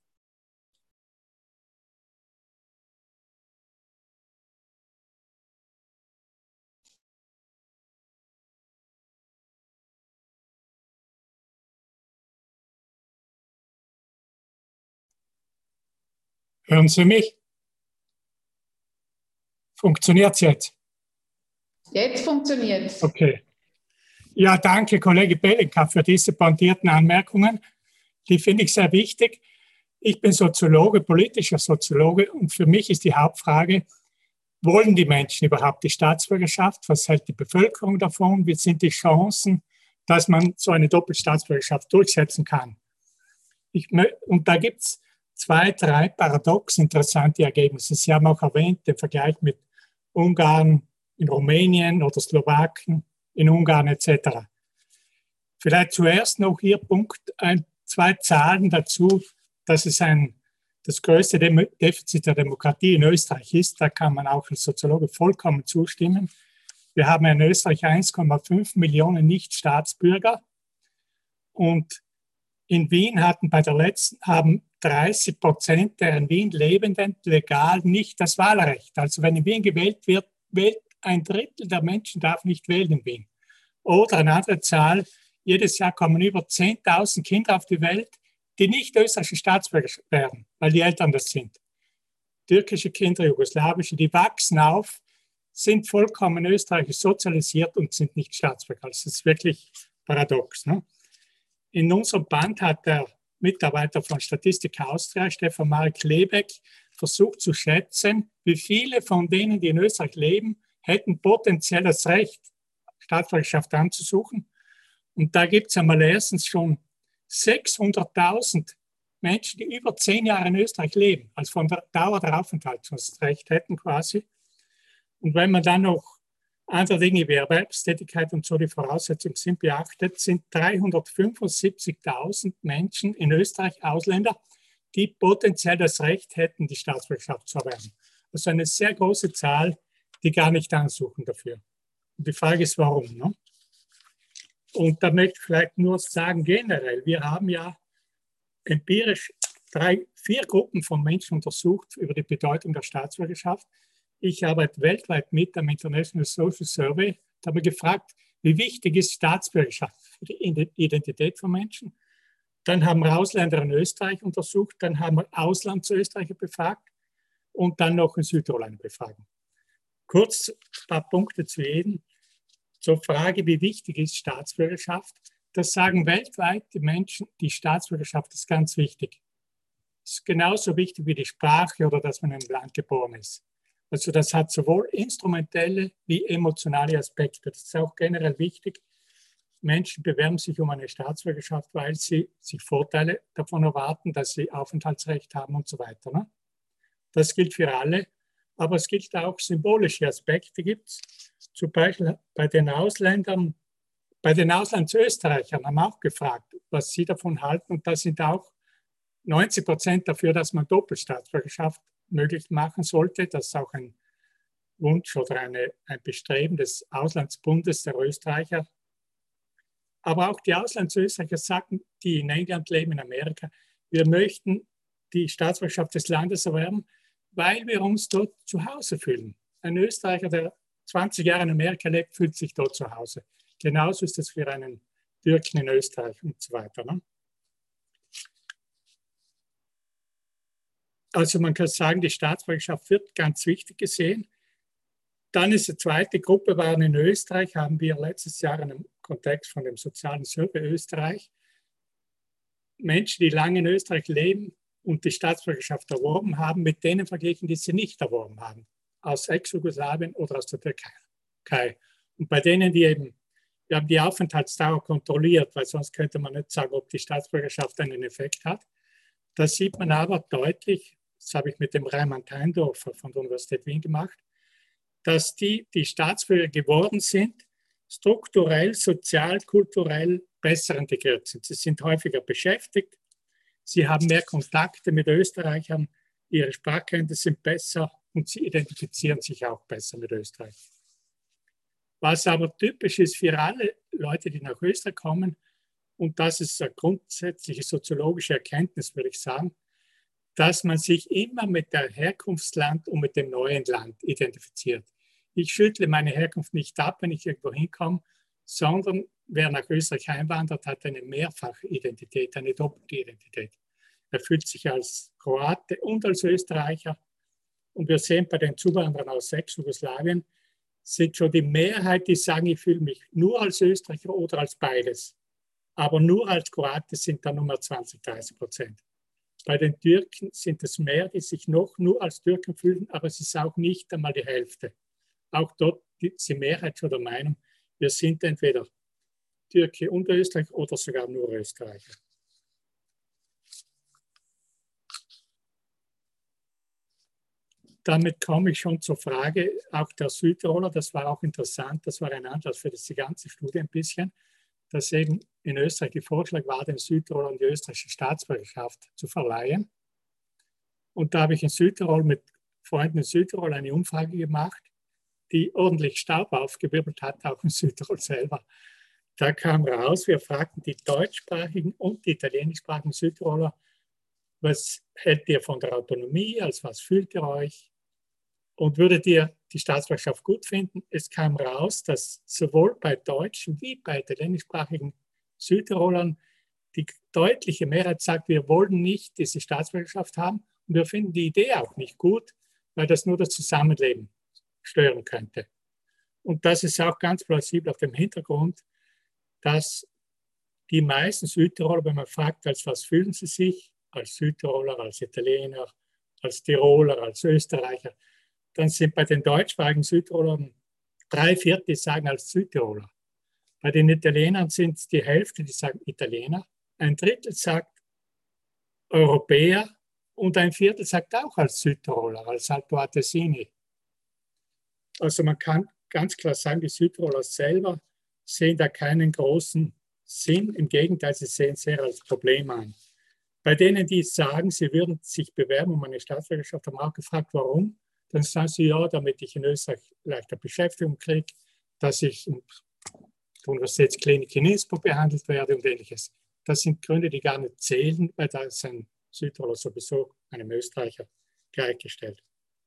Hören Sie mich? Funktioniert es jetzt? Jetzt funktioniert es. Okay. Ja, danke, Kollege Belenka, für diese pointierten Anmerkungen. Die finde ich sehr wichtig. Ich bin Soziologe, politischer Soziologe, und für mich ist die Hauptfrage, wollen die Menschen überhaupt die Staatsbürgerschaft? Was hält die Bevölkerung davon? Wie sind die Chancen, dass man so eine Doppelstaatsbürgerschaft durchsetzen kann? Und da gibt es 2, 3 paradox interessante Ergebnisse. Sie haben auch erwähnt den Vergleich mit Ungarn in Rumänien oder Slowaken in Ungarn etc. Vielleicht zuerst noch Ihr Punkt, 2 Zahlen dazu, dass es das größte Defizit der Demokratie in Österreich ist. Da kann man auch als Soziologe vollkommen zustimmen. Wir haben in Österreich 1,5 Millionen Nicht-Staatsbürger und in Wien haben 30% der in Wien Lebenden legal nicht das Wahlrecht. Also wenn in Wien gewählt wird, wählt 1/3 der Menschen darf nicht wählen in Wien. Oder eine andere Zahl, jedes Jahr kommen über 10.000 Kinder auf die Welt, die nicht österreichische Staatsbürger werden, weil die Eltern das sind. Türkische Kinder, jugoslawische, die wachsen auf, sind vollkommen österreichisch sozialisiert und sind nicht Staatsbürger. Das ist wirklich paradox. Ne? In unserem Band hat der Mitarbeiter von Statistik Austria, Stefan Marek Lebeck, versucht zu schätzen, wie viele von denen, die in Österreich leben, hätten potenziell das Recht, Staatsbürgerschaft anzusuchen. Und da gibt es einmal erstens schon 600.000 Menschen, die über 10 Jahre in Österreich leben, also von der Dauer der Aufenthaltsrecht hätten quasi. Und wenn man dann noch andere Dinge wie Erwerbstätigkeit und so die Voraussetzungen sind beachtet, sind 375.000 Menschen in Österreich Ausländer, die potenziell das Recht hätten, die Staatsbürgerschaft zu erwerben. Also eine sehr große Zahl, die gar nicht ansuchen dafür. Und die Frage ist, warum? Ne? Und da möchte ich vielleicht nur sagen, generell, wir haben ja empirisch 4 Gruppen von Menschen untersucht über die Bedeutung der Staatsbürgerschaft. Ich arbeite weltweit mit am International Social Survey. Da haben wir gefragt, wie wichtig ist Staatsbürgerschaft für die Identität von Menschen. Dann haben wir Ausländer in Österreich untersucht, dann haben wir Auslandsösterreicher befragt und dann noch in Südtirol eine Befragung. Kurz ein paar Punkte zu jedem. Zur Frage, wie wichtig ist Staatsbürgerschaft? Das sagen weltweit die Menschen, die Staatsbürgerschaft ist ganz wichtig. Es ist genauso wichtig wie die Sprache oder dass man in einem Land geboren ist. Also das hat sowohl instrumentelle wie emotionale Aspekte. Das ist auch generell wichtig. Menschen bewerben sich um eine Staatsbürgerschaft, weil sie sich Vorteile davon erwarten, dass sie Aufenthaltsrecht haben und so weiter. Ne? Das gilt für alle, aber es gilt auch symbolische Aspekte. Gibt es zum Beispiel bei den Ausländern, bei den Auslandsösterreichern haben wir auch gefragt, was sie davon halten. Und da sind auch 90% dafür, dass man Doppelstaatsbürgerschaft möglich machen sollte. Das ist auch ein Wunsch oder ein Bestreben des Auslandsbundes der Österreicher. Aber auch die Auslandsösterreicher sagen, die in England leben, in Amerika, wir möchten die Staatsbürgerschaft des Landes erwerben, weil wir uns dort zu Hause fühlen. Ein Österreicher, der 20 Jahre in Amerika lebt, fühlt sich dort zu Hause. Genauso ist es für einen Türken in Österreich und so weiter. Ne? Also man kann sagen, die Staatsbürgerschaft wird ganz wichtig gesehen. Dann ist die zweite Gruppe, waren in Österreich, haben wir letztes Jahr in einem Kontext von dem sozialen Survey Österreich Menschen, die lange in Österreich leben und die Staatsbürgerschaft erworben haben, mit denen verglichen, die sie nicht erworben haben, aus Ex-Jugoslawien oder aus der Türkei. Und bei denen, die eben, wir haben die Aufenthaltsdauer kontrolliert, weil sonst könnte man nicht sagen, ob die Staatsbürgerschaft einen Effekt hat. Da sieht man aber deutlich, das habe ich mit dem Reimann Teindorfer von der Universität Wien gemacht, dass die Staatsbürger geworden sind, strukturell, sozial, kulturell besser integriert sind. Sie sind häufiger beschäftigt, sie haben mehr Kontakte mit Österreichern, ihre Sprachkenntnisse sind besser und sie identifizieren sich auch besser mit Österreich. Was aber typisch ist für alle Leute, die nach Österreich kommen, und das ist eine grundsätzliche soziologische Erkenntnis, würde ich sagen, dass man sich immer mit der Herkunftsland und mit dem neuen Land identifiziert. Ich schüttle meine Herkunft nicht ab, wenn ich irgendwo hinkomme, sondern wer nach Österreich einwandert, hat eine Mehrfachidentität, eine doppelte Identität. Er fühlt sich als Kroate und als Österreicher. Und wir sehen bei den Zuwanderern aus Ex-Jugoslawien, sind schon die Mehrheit, die sagen, ich fühle mich nur als Österreicher oder als beides. Aber nur als Kroate sind dann nur 20-30%. Bei den Türken sind es mehr, die sich noch nur als Türken fühlen, aber es ist auch nicht einmal die Hälfte. Auch dort ist die Mehrheit schon der Meinung, wir sind entweder Türke und Österreicher oder sogar nur Österreicher. Damit komme ich schon zur Frage auch der Südtiroler. Das war auch interessant. Das war ein Anlass für die ganze Studie ein bisschen, dass eben in Österreich der Vorschlag war, den Südtirolern die österreichische Staatsbürgerschaft zu verleihen. Und da habe ich in Südtirol mit Freunden in Südtirol eine Umfrage gemacht, die ordentlich Staub aufgewirbelt hat, auch in Südtirol selber. Da kam raus, wir fragten die deutschsprachigen und die italienischsprachigen Südtiroler, was hält ihr von der Autonomie, als was fühlt ihr euch? Und würdet ihr die Staatsbürgerschaft gut finden? Es kam raus, dass sowohl bei deutschen wie bei italienischsprachigen Südtirolern die deutliche Mehrheit sagt, wir wollen nicht diese Staatsbürgerschaft haben und wir finden die Idee auch nicht gut, weil das nur das Zusammenleben stören könnte. Und das ist auch ganz plausibel auf dem Hintergrund, dass die meisten Südtiroler, wenn man fragt, als was fühlen sie sich, als Südtiroler, als Italiener, als Tiroler, als Österreicher, dann sind bei den deutschsprachigen Südtirolern 3/4, die sagen als Südtiroler. Bei den Italienern sind es die Hälfte, die sagen Italiener, 1/3 sagt Europäer und 1/4 sagt auch als Südtiroler, als Altoatesini. Also man kann ganz klar sagen, die Südtiroler selber sehen da keinen großen Sinn. Im Gegenteil, sie sehen es sehr als Problem an. Bei denen, die sagen, sie würden sich bewerben um eine Staatsbürgerschaft, haben wir auch gefragt, warum. Dann sagen sie, ja, damit ich in Österreich leichter Beschäftigung kriege, dass ich in der Universitätsklinik in Innsbruck behandelt werde und Ähnliches. Das sind Gründe, die gar nicht zählen, weil da ist ein Südtiroler sowieso einem Österreicher gleichgestellt.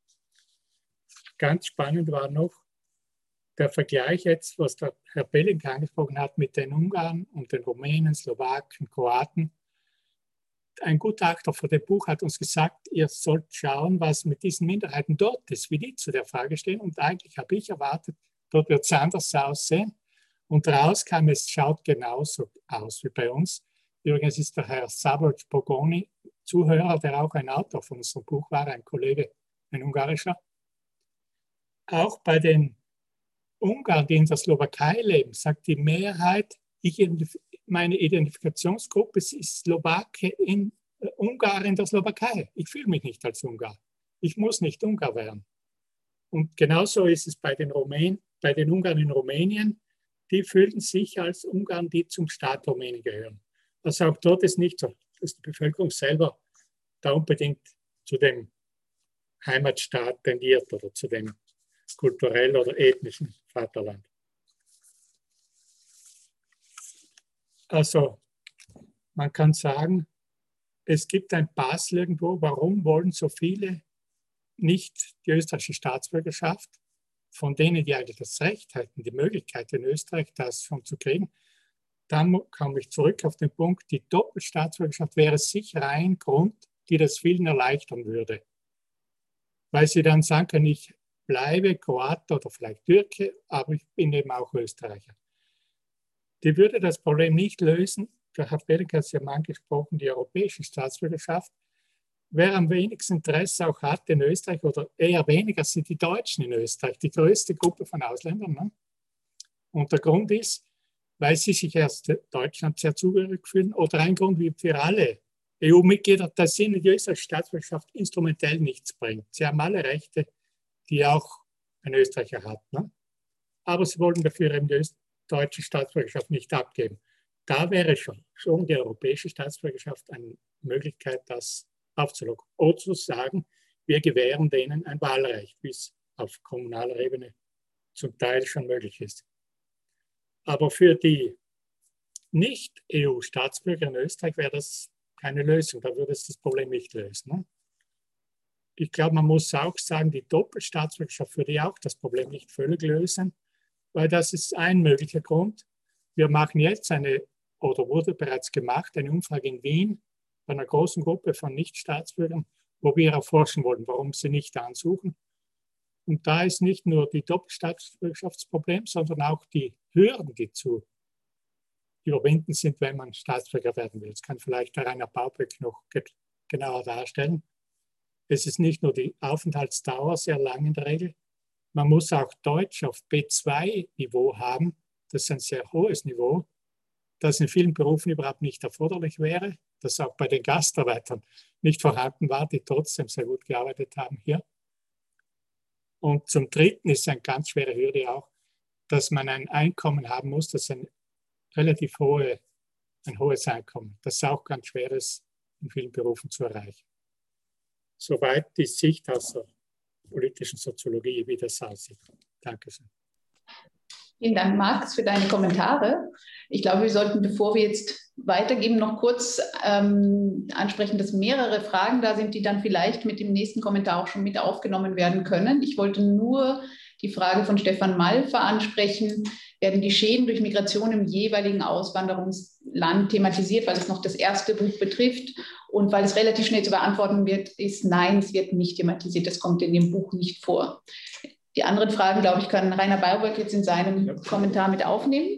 Ganz spannend war noch der Vergleich jetzt, was der Herr Belling angesprochen hat, mit den Ungarn und den Rumänen, Slowaken, Kroaten. Ein Gutachter von dem Buch hat uns gesagt, ihr sollt schauen, was mit diesen Minderheiten dort ist, wie die zu der Frage stehen. Und eigentlich habe ich erwartet, dort wird es anders aussehen. Und rauskam, es schaut genauso aus wie bei uns. Übrigens ist der Herr Szabolcs Bogoni Zuhörer, der auch ein Autor von unserem Buch war, ein Kollege, ein ungarischer. Auch bei den Ungarn, die in der Slowakei leben, sagt die Mehrheit, meine Identifikationsgruppe ist Slowake in Ungarn in der Slowakei. Ich fühle mich nicht als Ungar. Ich muss nicht Ungar werden. Und genauso ist es bei den Ungarn in Rumänien. Die fühlen sich als Ungarn, die zum Staat Rumänien gehören. Also auch dort ist nicht so, dass die Bevölkerung selber da unbedingt zu dem Heimatstaat tendiert oder zu dem kulturellen oder ethnischen Vaterland. Also man kann sagen, es gibt ein Puzzle irgendwo, warum wollen so viele nicht die österreichische Staatsbürgerschaft, von denen, die eigentlich das Recht hätten, die Möglichkeit in Österreich das schon zu kriegen. Dann komme ich zurück auf den Punkt, die Doppelstaatsbürgerschaft wäre sicher ein Grund, die das vielen erleichtern würde. Weil sie dann sagen können, ich bleibe Kroate oder vielleicht Türke, aber ich bin eben auch Österreicher. Die würde das Problem nicht lösen. Der Herr Belling hat es ja mal angesprochen, die europäische Staatsbürgerschaft. Wer am wenigsten Interesse auch hat in Österreich oder eher weniger sind die Deutschen in Österreich, die größte Gruppe von Ausländern. Ne? Und der Grund ist, weil sie sich erst Deutschland sehr zugehörig fühlen oder ein Grund wie für alle EU-Mitglieder, dass ihnen die österreichische Staatsbürgerschaft instrumentell nichts bringt. Sie haben alle Rechte, die auch ein Österreicher hat. Ne? Aber sie wollen dafür eben die deutsche Staatsbürgerschaft nicht abgeben. Da wäre schon die europäische Staatsbürgerschaft eine Möglichkeit, das aufzulockern. Oder zu sagen, wir gewähren denen ein Wahlrecht, wie es auf kommunaler Ebene zum Teil schon möglich ist. Aber für die Nicht-EU-Staatsbürger in Österreich wäre das keine Lösung. Da würde es das Problem nicht lösen. Ne? Ich glaube, man muss auch sagen, die Doppelstaatsbürgerschaft würde auch das Problem nicht völlig lösen, weil das ist ein möglicher Grund. Wir machen jetzt wurde bereits gemacht, eine Umfrage in Wien bei einer großen Gruppe von Nichtstaatsbürgern, wo wir erforschen wollen, warum sie nicht ansuchen. Und da ist nicht nur die Doppelstaatsbürgerschaftsproblem, sondern auch die Hürden, die zu überwinden sind, wenn man Staatsbürger werden will. Das kann vielleicht der Rainer Bauböck noch genauer darstellen. Es ist nicht nur die Aufenthaltsdauer sehr lang in der Regel, man muss auch Deutsch auf B2-Niveau haben. Das ist ein sehr hohes Niveau, das in vielen Berufen überhaupt nicht erforderlich wäre, das auch bei den Gastarbeitern nicht vorhanden war, die trotzdem sehr gut gearbeitet haben hier. Und zum Dritten ist eine ganz schwere Hürde auch, dass man ein Einkommen haben muss, das ein relativ hohes Einkommen. Das ist auch ganz schwer ist, in vielen Berufen zu erreichen. Soweit die Sicht aus der politischen Soziologie, wie das aussieht. Dankeschön. Vielen Dank, Max, für deine Kommentare. Ich glaube, wir sollten, bevor wir jetzt weitergeben, noch kurz ansprechen, dass mehrere Fragen da sind, die dann vielleicht mit dem nächsten Kommentar auch schon mit aufgenommen werden können. Ich wollte nur die Frage von Stefan Malfer ansprechen. Werden die Schäden durch Migration im jeweiligen Auswanderungsland thematisiert, weil es noch das erste Buch betrifft? Und weil es relativ schnell zu beantworten wird, ist nein, es wird nicht thematisiert. Das kommt in dem Buch nicht vor. Die anderen Fragen, glaube ich, kann Rainer Bauböck jetzt in seinem Kommentar mit aufnehmen.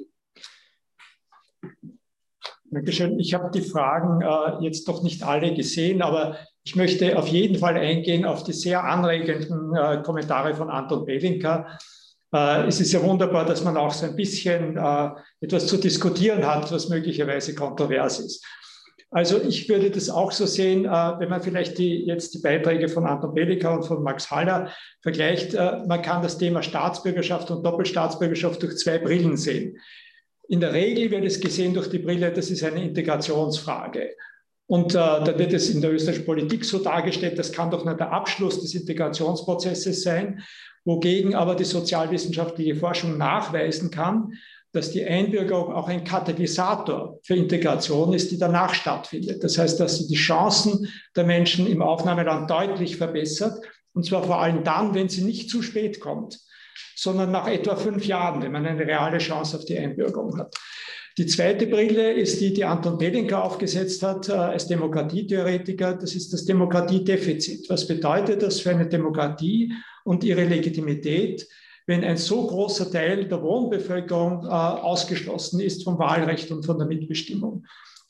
Dankeschön. Ich habe die Fragen jetzt doch nicht alle gesehen, aber ich möchte auf jeden Fall eingehen auf die sehr anregenden Kommentare von Anton Belinka. Es ist ja wunderbar, dass man auch so ein bisschen etwas zu diskutieren hat, was möglicherweise kontrovers ist. Also ich würde das auch so sehen, wenn man vielleicht jetzt die Beiträge von Anton Belinka und von Max Haller vergleicht. Man kann das Thema Staatsbürgerschaft und Doppelstaatsbürgerschaft durch zwei Brillen sehen. In der Regel wird es gesehen durch die Brille, das ist eine Integrationsfrage. Und da wird es in der österreichischen Politik so dargestellt, das kann doch nur der Abschluss des Integrationsprozesses sein, wogegen aber die sozialwissenschaftliche Forschung nachweisen kann, dass die Einbürgerung auch ein Katalysator für Integration ist, die danach stattfindet. Das heißt, dass sie die Chancen der Menschen im Aufnahmeland deutlich verbessert, und zwar vor allem dann, wenn sie nicht zu spät kommt, sondern nach etwa 5 Jahren, wenn man eine reale Chance auf die Einbürgerung hat. Die zweite Brille ist die Anton Belinka aufgesetzt hat als Demokratietheoretiker. Das ist das Demokratiedefizit. Was bedeutet das für eine Demokratie und ihre Legitimität, wenn ein so großer Teil der Wohnbevölkerung ausgeschlossen ist vom Wahlrecht und von der Mitbestimmung?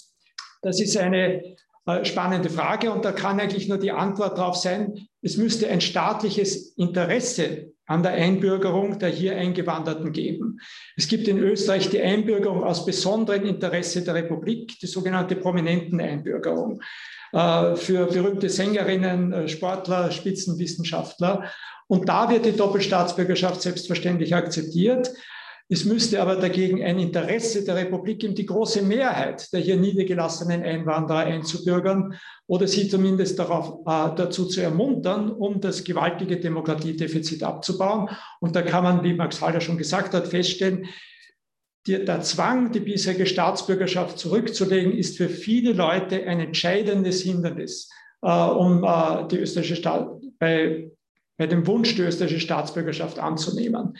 Das ist eine spannende Frage und da kann eigentlich nur die Antwort darauf sein, es müsste ein staatliches Interesse an der Einbürgerung der hier Eingewanderten geben. Es gibt in Österreich die Einbürgerung aus besonderem Interesse der Republik, die sogenannte Prominenteneinbürgerung für berühmte Sängerinnen, Sportler, Spitzenwissenschaftler. Und da wird die Doppelstaatsbürgerschaft selbstverständlich akzeptiert. Es müsste aber dagegen ein Interesse der Republik geben, die große Mehrheit der hier niedergelassenen Einwanderer einzubürgern oder sie zumindest dazu zu ermuntern, um das gewaltige Demokratiedefizit abzubauen. Und da kann man, wie Max Haller schon gesagt hat, feststellen, der Zwang, die bisherige Staatsbürgerschaft zurückzulegen, ist für viele Leute ein entscheidendes Hindernis, um die österreichische bei dem Wunsch, die österreichische Staatsbürgerschaft anzunehmen.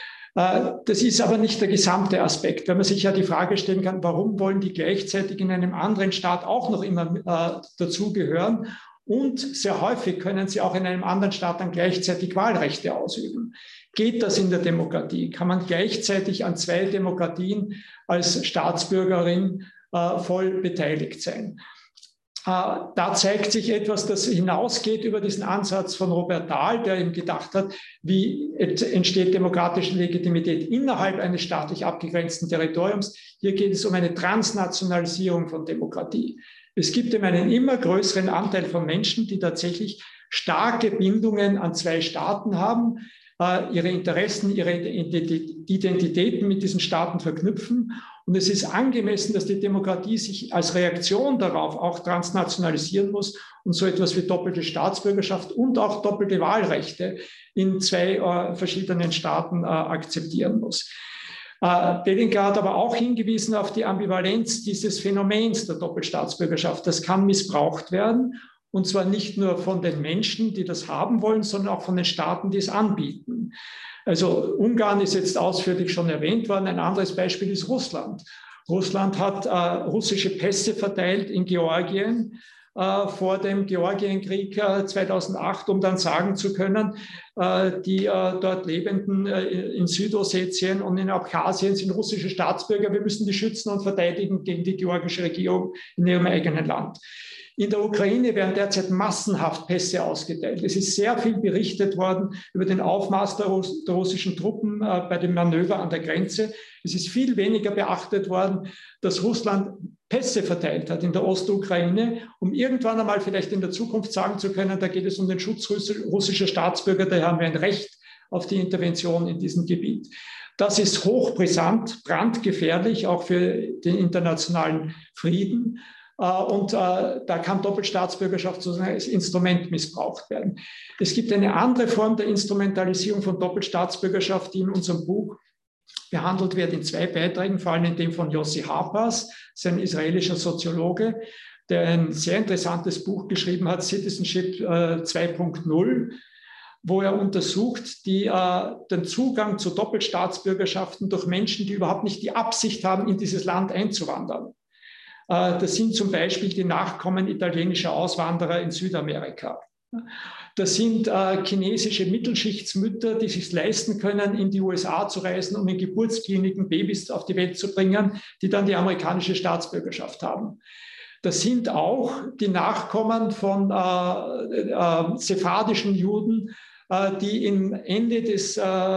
Das ist aber nicht der gesamte Aspekt, weil man sich ja die Frage stellen kann, warum wollen die gleichzeitig in einem anderen Staat auch noch immer dazugehören? Und sehr häufig können sie auch in einem anderen Staat dann gleichzeitig Wahlrechte ausüben. Geht das in der Demokratie? Kann man gleichzeitig an 2 Demokratien als Staatsbürgerin voll beteiligt sein? Da zeigt sich etwas, das hinausgeht über diesen Ansatz von Robert Dahl, der eben gedacht hat, wie entsteht demokratische Legitimität innerhalb eines staatlich abgegrenzten Territoriums. Hier geht es um eine Transnationalisierung von Demokratie. Es gibt eben einen immer größeren Anteil von Menschen, die tatsächlich starke Bindungen an 2 Staaten haben, ihre Interessen, ihre Identitäten mit diesen Staaten verknüpfen. Und es ist angemessen, dass die Demokratie sich als Reaktion darauf auch transnationalisieren muss und so etwas wie doppelte Staatsbürgerschaft und auch doppelte Wahlrechte in 2 verschiedenen Staaten akzeptieren muss. Belinka hat aber auch hingewiesen auf die Ambivalenz dieses Phänomens der Doppelstaatsbürgerschaft. Das kann missbraucht werden. Und zwar nicht nur von den Menschen, die das haben wollen, sondern auch von den Staaten, die es anbieten. Also Ungarn ist jetzt ausführlich schon erwähnt worden. Ein anderes Beispiel ist Russland. Russland hat russische Pässe verteilt in Georgien vor dem Georgienkrieg 2008, um dann sagen zu können, die dort Lebenden in Südossetien und in Abchasien sind russische Staatsbürger. Wir müssen die schützen und verteidigen gegen die georgische Regierung in ihrem eigenen Land. In der Ukraine werden derzeit massenhaft Pässe ausgeteilt. Es ist sehr viel berichtet worden über den Aufmarsch der russischen Truppen bei dem Manöver an der Grenze. Es ist viel weniger beachtet worden, dass Russland Pässe verteilt hat in der Ostukraine, um irgendwann einmal vielleicht in der Zukunft sagen zu können, da geht es um den Schutz russischer Staatsbürger, daher haben wir ein Recht auf die Intervention in diesem Gebiet. Das ist hochbrisant, brandgefährlich, auch für den internationalen Frieden. Und da kann Doppelstaatsbürgerschaft sozusagen als Instrument missbraucht werden. Es gibt eine andere Form der Instrumentalisierung von Doppelstaatsbürgerschaft, die in unserem Buch behandelt wird in 2 Beiträgen, vor allem in dem von Yossi Harpas, ein israelischer Soziologe, der ein sehr interessantes Buch geschrieben hat, Citizenship 2.0, wo er untersucht den Zugang zu Doppelstaatsbürgerschaften durch Menschen, die überhaupt nicht die Absicht haben, in dieses Land einzuwandern. Das sind zum Beispiel die Nachkommen italienischer Auswanderer in Südamerika. Das sind chinesische Mittelschichtsmütter, die es sich leisten können, in die USA zu reisen, um in Geburtskliniken Babys auf die Welt zu bringen, die dann die amerikanische Staatsbürgerschaft haben. Das sind auch die Nachkommen von sephardischen Juden, die im Ende des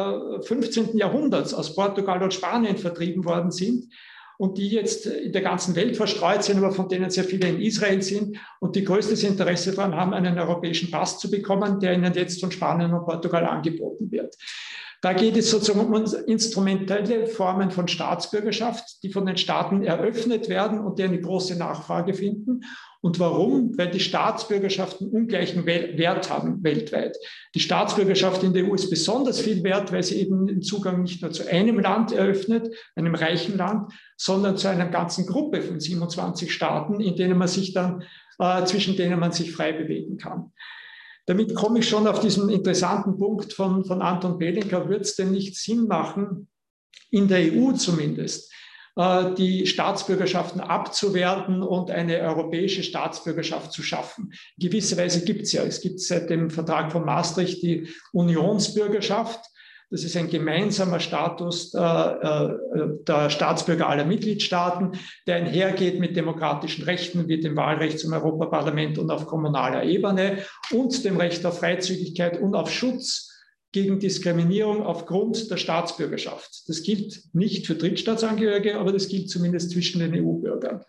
15. Jahrhunderts aus Portugal und Spanien vertrieben worden sind und die jetzt in der ganzen Welt verstreut sind, aber von denen sehr viele in Israel sind und die größtes Interesse daran haben, einen europäischen Pass zu bekommen, der ihnen jetzt von Spanien und Portugal angeboten wird. Da geht es sozusagen um instrumentelle Formen von Staatsbürgerschaft, die von den Staaten eröffnet werden und die eine große Nachfrage finden. Und warum? Weil die Staatsbürgerschaften ungleichen Wert haben weltweit. Die Staatsbürgerschaft in der EU ist besonders viel wert, weil sie eben den Zugang nicht nur zu einem Land eröffnet, einem reichen Land, sondern zu einer ganzen Gruppe von 27 Staaten, in denen man sich dann, zwischen denen man sich frei bewegen kann. Damit komme ich schon auf diesen interessanten Punkt von Anton Belinka. Wird es denn nicht Sinn machen, in der EU zumindest, die Staatsbürgerschaften abzuwerten und eine europäische Staatsbürgerschaft zu schaffen? In gewisser Weise gibt es ja. Es gibt seit dem Vertrag von Maastricht die Unionsbürgerschaft. Das ist ein gemeinsamer Status der Staatsbürger aller Mitgliedstaaten, der einhergeht mit demokratischen Rechten wie dem Wahlrecht zum Europaparlament und auf kommunaler Ebene und dem Recht auf Freizügigkeit und auf Schutz gegen Diskriminierung aufgrund der Staatsbürgerschaft. Das gilt nicht für Drittstaatsangehörige, aber das gilt zumindest zwischen den EU-Bürgern.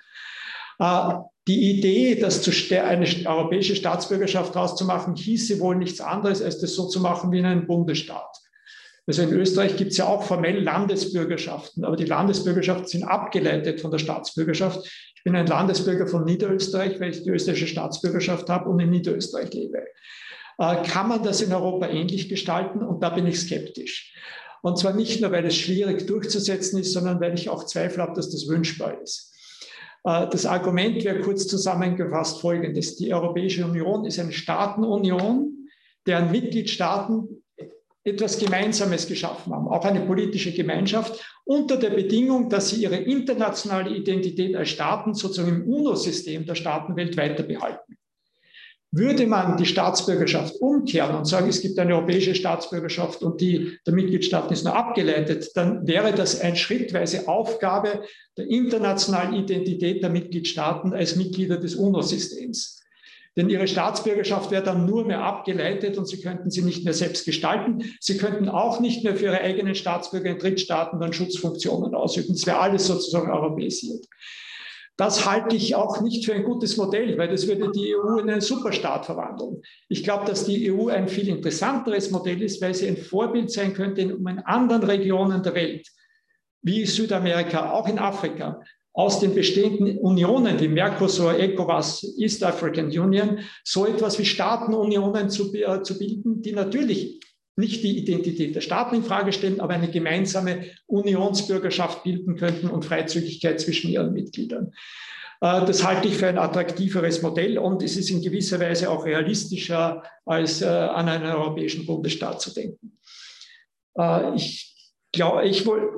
Die Idee, das eine europäische Staatsbürgerschaft daraus zu machen, hieße wohl nichts anderes, als das so zu machen wie in einem Bundesstaat. Also in Österreich gibt es ja auch formell Landesbürgerschaften, aber die Landesbürgerschaften sind abgeleitet von der Staatsbürgerschaft. Ich bin ein Landesbürger von Niederösterreich, weil ich die österreichische Staatsbürgerschaft habe und in Niederösterreich lebe. Kann man das in Europa ähnlich gestalten? Und da bin ich skeptisch. Und zwar nicht nur, weil es schwierig durchzusetzen ist, sondern weil ich auch Zweifel habe, dass das wünschbar ist. Das Argument wäre kurz zusammengefasst folgendes. Die Europäische Union ist eine Staatenunion, deren Mitgliedstaaten etwas Gemeinsames geschaffen haben, auch eine politische Gemeinschaft, unter der Bedingung, dass sie ihre internationale Identität als Staaten sozusagen im UNO-System der Staatenwelt weiter behalten. Würde man die Staatsbürgerschaft umkehren und sagen, es gibt eine europäische Staatsbürgerschaft und die der Mitgliedstaaten ist nur abgeleitet, dann wäre das eine schrittweise Aufgabe der internationalen Identität der Mitgliedstaaten als Mitglieder des UNO-Systems. Denn ihre Staatsbürgerschaft wäre dann nur mehr abgeleitet und sie könnten sie nicht mehr selbst gestalten. Sie könnten auch nicht mehr für ihre eigenen Staatsbürger in Drittstaaten dann Schutzfunktionen ausüben. Es wäre alles sozusagen europäisiert. Das halte ich auch nicht für ein gutes Modell, weil das würde die EU in einen Superstaat verwandeln. Ich glaube, dass die EU ein viel interessanteres Modell ist, weil sie ein Vorbild sein könnte in anderen Regionen der Welt, wie Südamerika, auch in Afrika, aus den bestehenden Unionen wie Mercosur, ECOWAS, East African Union, so etwas wie Staatenunionen zu bilden, die natürlich nicht die Identität der Staaten in Frage stellen, aber eine gemeinsame Unionsbürgerschaft bilden könnten und Freizügigkeit zwischen ihren Mitgliedern. Das halte ich für ein attraktiveres Modell und es ist in gewisser Weise auch realistischer, als an einen europäischen Bundesstaat zu denken.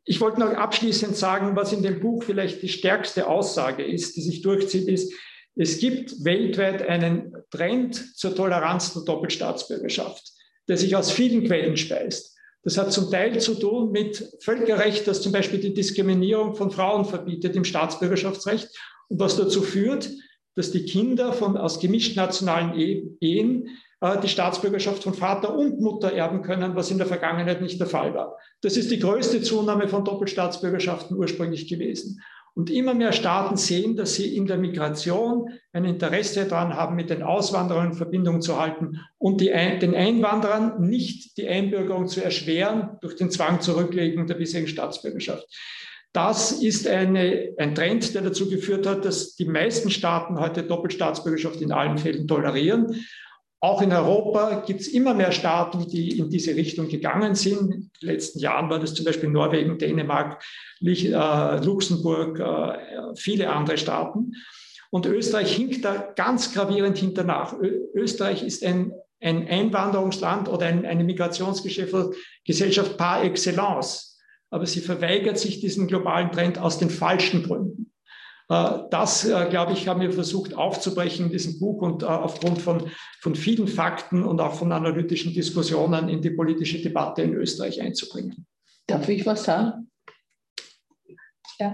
Ich wollte noch abschließend sagen, was in dem Buch vielleicht die stärkste Aussage ist, die sich durchzieht, ist, es gibt weltweit einen Trend zur Toleranz der Doppelstaatsbürgerschaft, der sich aus vielen Quellen speist. Das hat zum Teil zu tun mit Völkerrecht, das zum Beispiel die Diskriminierung von Frauen verbietet im Staatsbürgerschaftsrecht und was dazu führt, dass die Kinder aus gemischt nationalen Ehen die Staatsbürgerschaft von Vater und Mutter erben können, was in der Vergangenheit nicht der Fall war. Das ist die größte Zunahme von Doppelstaatsbürgerschaften ursprünglich gewesen. Und immer mehr Staaten sehen, dass sie in der Migration ein Interesse daran haben, mit den Auswanderern in Verbindung zu halten und den Einwanderern nicht die Einbürgerung zu erschweren durch den Zwang zur Rücklegung der bisherigen Staatsbürgerschaft. Das ist ein Trend, der dazu geführt hat, dass die meisten Staaten heute Doppelstaatsbürgerschaft in allen Fällen tolerieren. Auch in Europa gibt es immer mehr Staaten, die in diese Richtung gegangen sind. In den letzten Jahren war das zum Beispiel Norwegen, Dänemark, Luxemburg, viele andere Staaten. Und Österreich hinkt da ganz gravierend hinternach. Österreich ist ein Einwanderungsland oder eine Migrationsgesellschaft par excellence. Aber sie verweigert sich diesen globalen Trend aus den falschen Gründen. Das, glaube ich, haben wir versucht aufzubrechen in diesem Buch und aufgrund von vielen Fakten und auch von analytischen Diskussionen in die politische Debatte in Österreich einzubringen. Darf ich was sagen? Ja.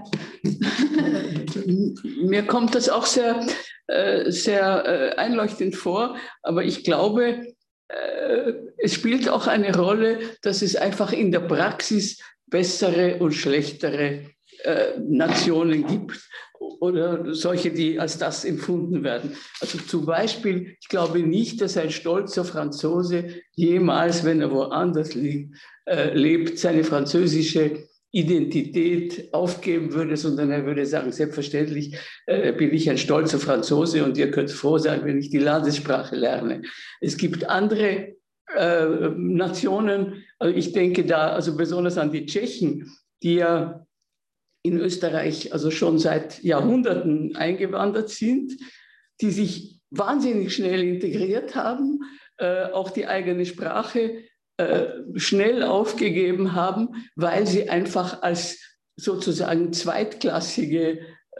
Mir kommt das auch sehr einleuchtend vor, aber ich glaube, es spielt auch eine Rolle, dass es einfach in der Praxis bessere und schlechtere Nationen gibt oder solche, die als das empfunden werden. Also zum Beispiel, ich glaube nicht, dass ein stolzer Franzose jemals, wenn er woanders lebt, seine französische Identität aufgeben würde, sondern er würde sagen, selbstverständlich bin ich ein stolzer Franzose und ihr könnt froh sein, wenn ich die Landessprache lerne. Es gibt andere Nationen, ich denke da also besonders an die Tschechen, die ja in Österreich also schon seit Jahrhunderten eingewandert sind, die sich wahnsinnig schnell integriert haben, auch die eigene Sprache schnell aufgegeben haben, weil sie einfach als sozusagen zweitklassige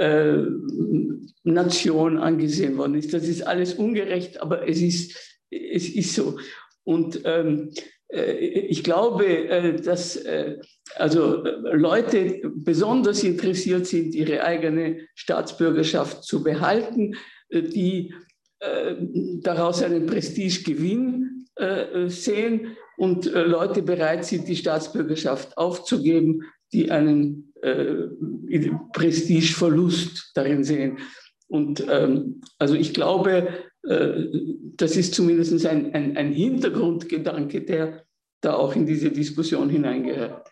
Nation angesehen worden ist. Das ist alles ungerecht, aber es ist so. Und ich glaube, dass also Leute besonders interessiert sind, ihre eigene Staatsbürgerschaft zu behalten, die daraus einen Prestigegewinn sehen und Leute bereit sind, die Staatsbürgerschaft aufzugeben, die einen Prestigeverlust darin sehen. Und also ich glaube, das ist zumindest ein Hintergrundgedanke, der da auch in diese Diskussion hineingehört.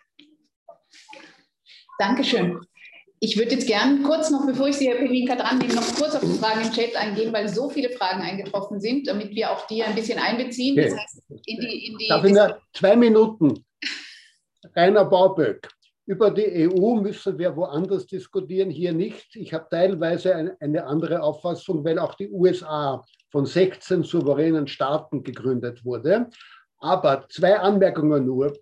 Dankeschön. Ich würde jetzt gern kurz noch, bevor ich Sie, Herr Pelinka, dran nehme, noch kurz auf die Fragen im Chat eingehen, weil so viele Fragen eingetroffen sind, damit wir auch die ein bisschen einbeziehen. Okay. Das heißt, Darf ich nur 2 Minuten? Rainer Bauböck. Über die EU müssen wir woanders diskutieren, hier nicht. Ich habe teilweise eine andere Auffassung, weil auch die USA von 16 souveränen Staaten gegründet wurde. Aber 2 Anmerkungen nur.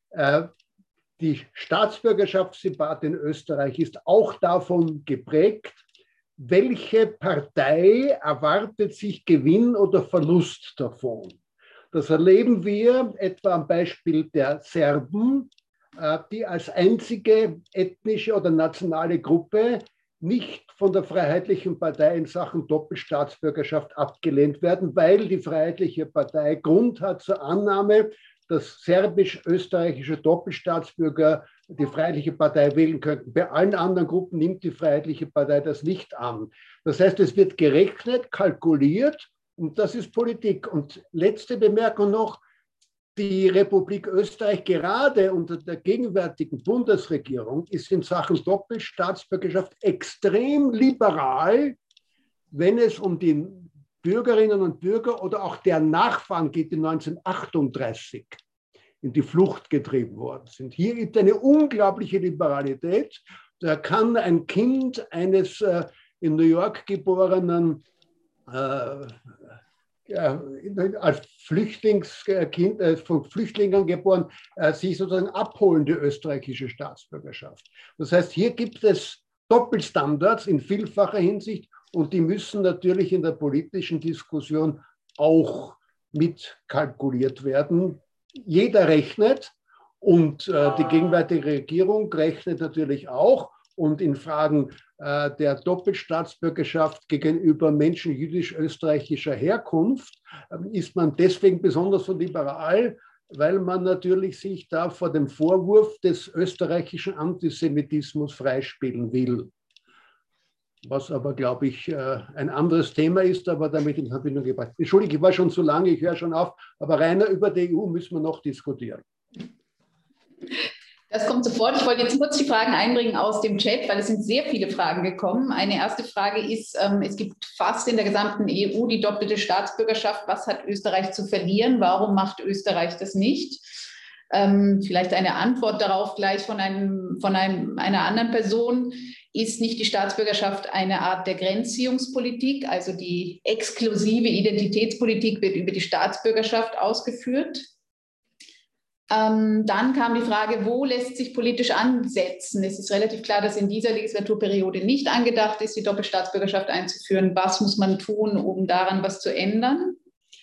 Die Staatsbürgerschaftsdebatte in Österreich ist auch davon geprägt, welche Partei erwartet sich Gewinn oder Verlust davon. Das erleben wir etwa am Beispiel der Serben, die als einzige ethnische oder nationale Gruppe nicht von der Freiheitlichen Partei in Sachen Doppelstaatsbürgerschaft abgelehnt werden, weil die Freiheitliche Partei Grund hat zur Annahme, dass serbisch-österreichische Doppelstaatsbürger die Freiheitliche Partei wählen könnten. Bei allen anderen Gruppen nimmt die Freiheitliche Partei das nicht an. Das heißt, es wird gerechnet, kalkuliert und das ist Politik. Und letzte Bemerkung noch, die Republik Österreich gerade unter der gegenwärtigen Bundesregierung ist in Sachen Doppelstaatsbürgerschaft extrem liberal, wenn es um die Bürgerinnen und Bürger oder auch deren Nachfahren geht, die 1938 in die Flucht getrieben worden sind. Hier gibt es eine unglaubliche Liberalität. Da kann ein Kind eines in New York geborenen als Flüchtlingskind, von Flüchtlingen geboren, sich sozusagen abholen, die österreichische Staatsbürgerschaft. Das heißt, hier gibt es Doppelstandards in vielfacher Hinsicht und die müssen natürlich in der politischen Diskussion auch mitkalkuliert werden. Jeder rechnet und die gegenwärtige Regierung rechnet natürlich auch. Und in Fragen der Doppelstaatsbürgerschaft gegenüber Menschen jüdisch-österreichischer Herkunft ist man deswegen besonders so liberal, weil man natürlich sich da vor dem Vorwurf des österreichischen Antisemitismus freispielen will. Was aber, glaube ich, ein anderes Thema ist, aber damit in Verbindung gebracht. Entschuldigung, ich war schon zu lange, ich höre schon auf, aber Rainer, über die EU müssen wir noch diskutieren. Das kommt sofort. Ich wollte jetzt kurz die Fragen einbringen aus dem Chat, weil es sind sehr viele Fragen gekommen. Eine erste Frage ist, es gibt fast in der gesamten EU die doppelte Staatsbürgerschaft. Was hat Österreich zu verlieren? Warum macht Österreich das nicht? Vielleicht eine Antwort darauf gleich von einer anderen Person. Ist nicht die Staatsbürgerschaft eine Art der Grenzziehungspolitik? Also die exklusive Identitätspolitik wird über die Staatsbürgerschaft ausgeführt. Dann kam die Frage, wo lässt sich politisch ansetzen? Es ist relativ klar, dass in dieser Legislaturperiode nicht angedacht ist, die Doppelstaatsbürgerschaft einzuführen. Was muss man tun, um daran was zu ändern?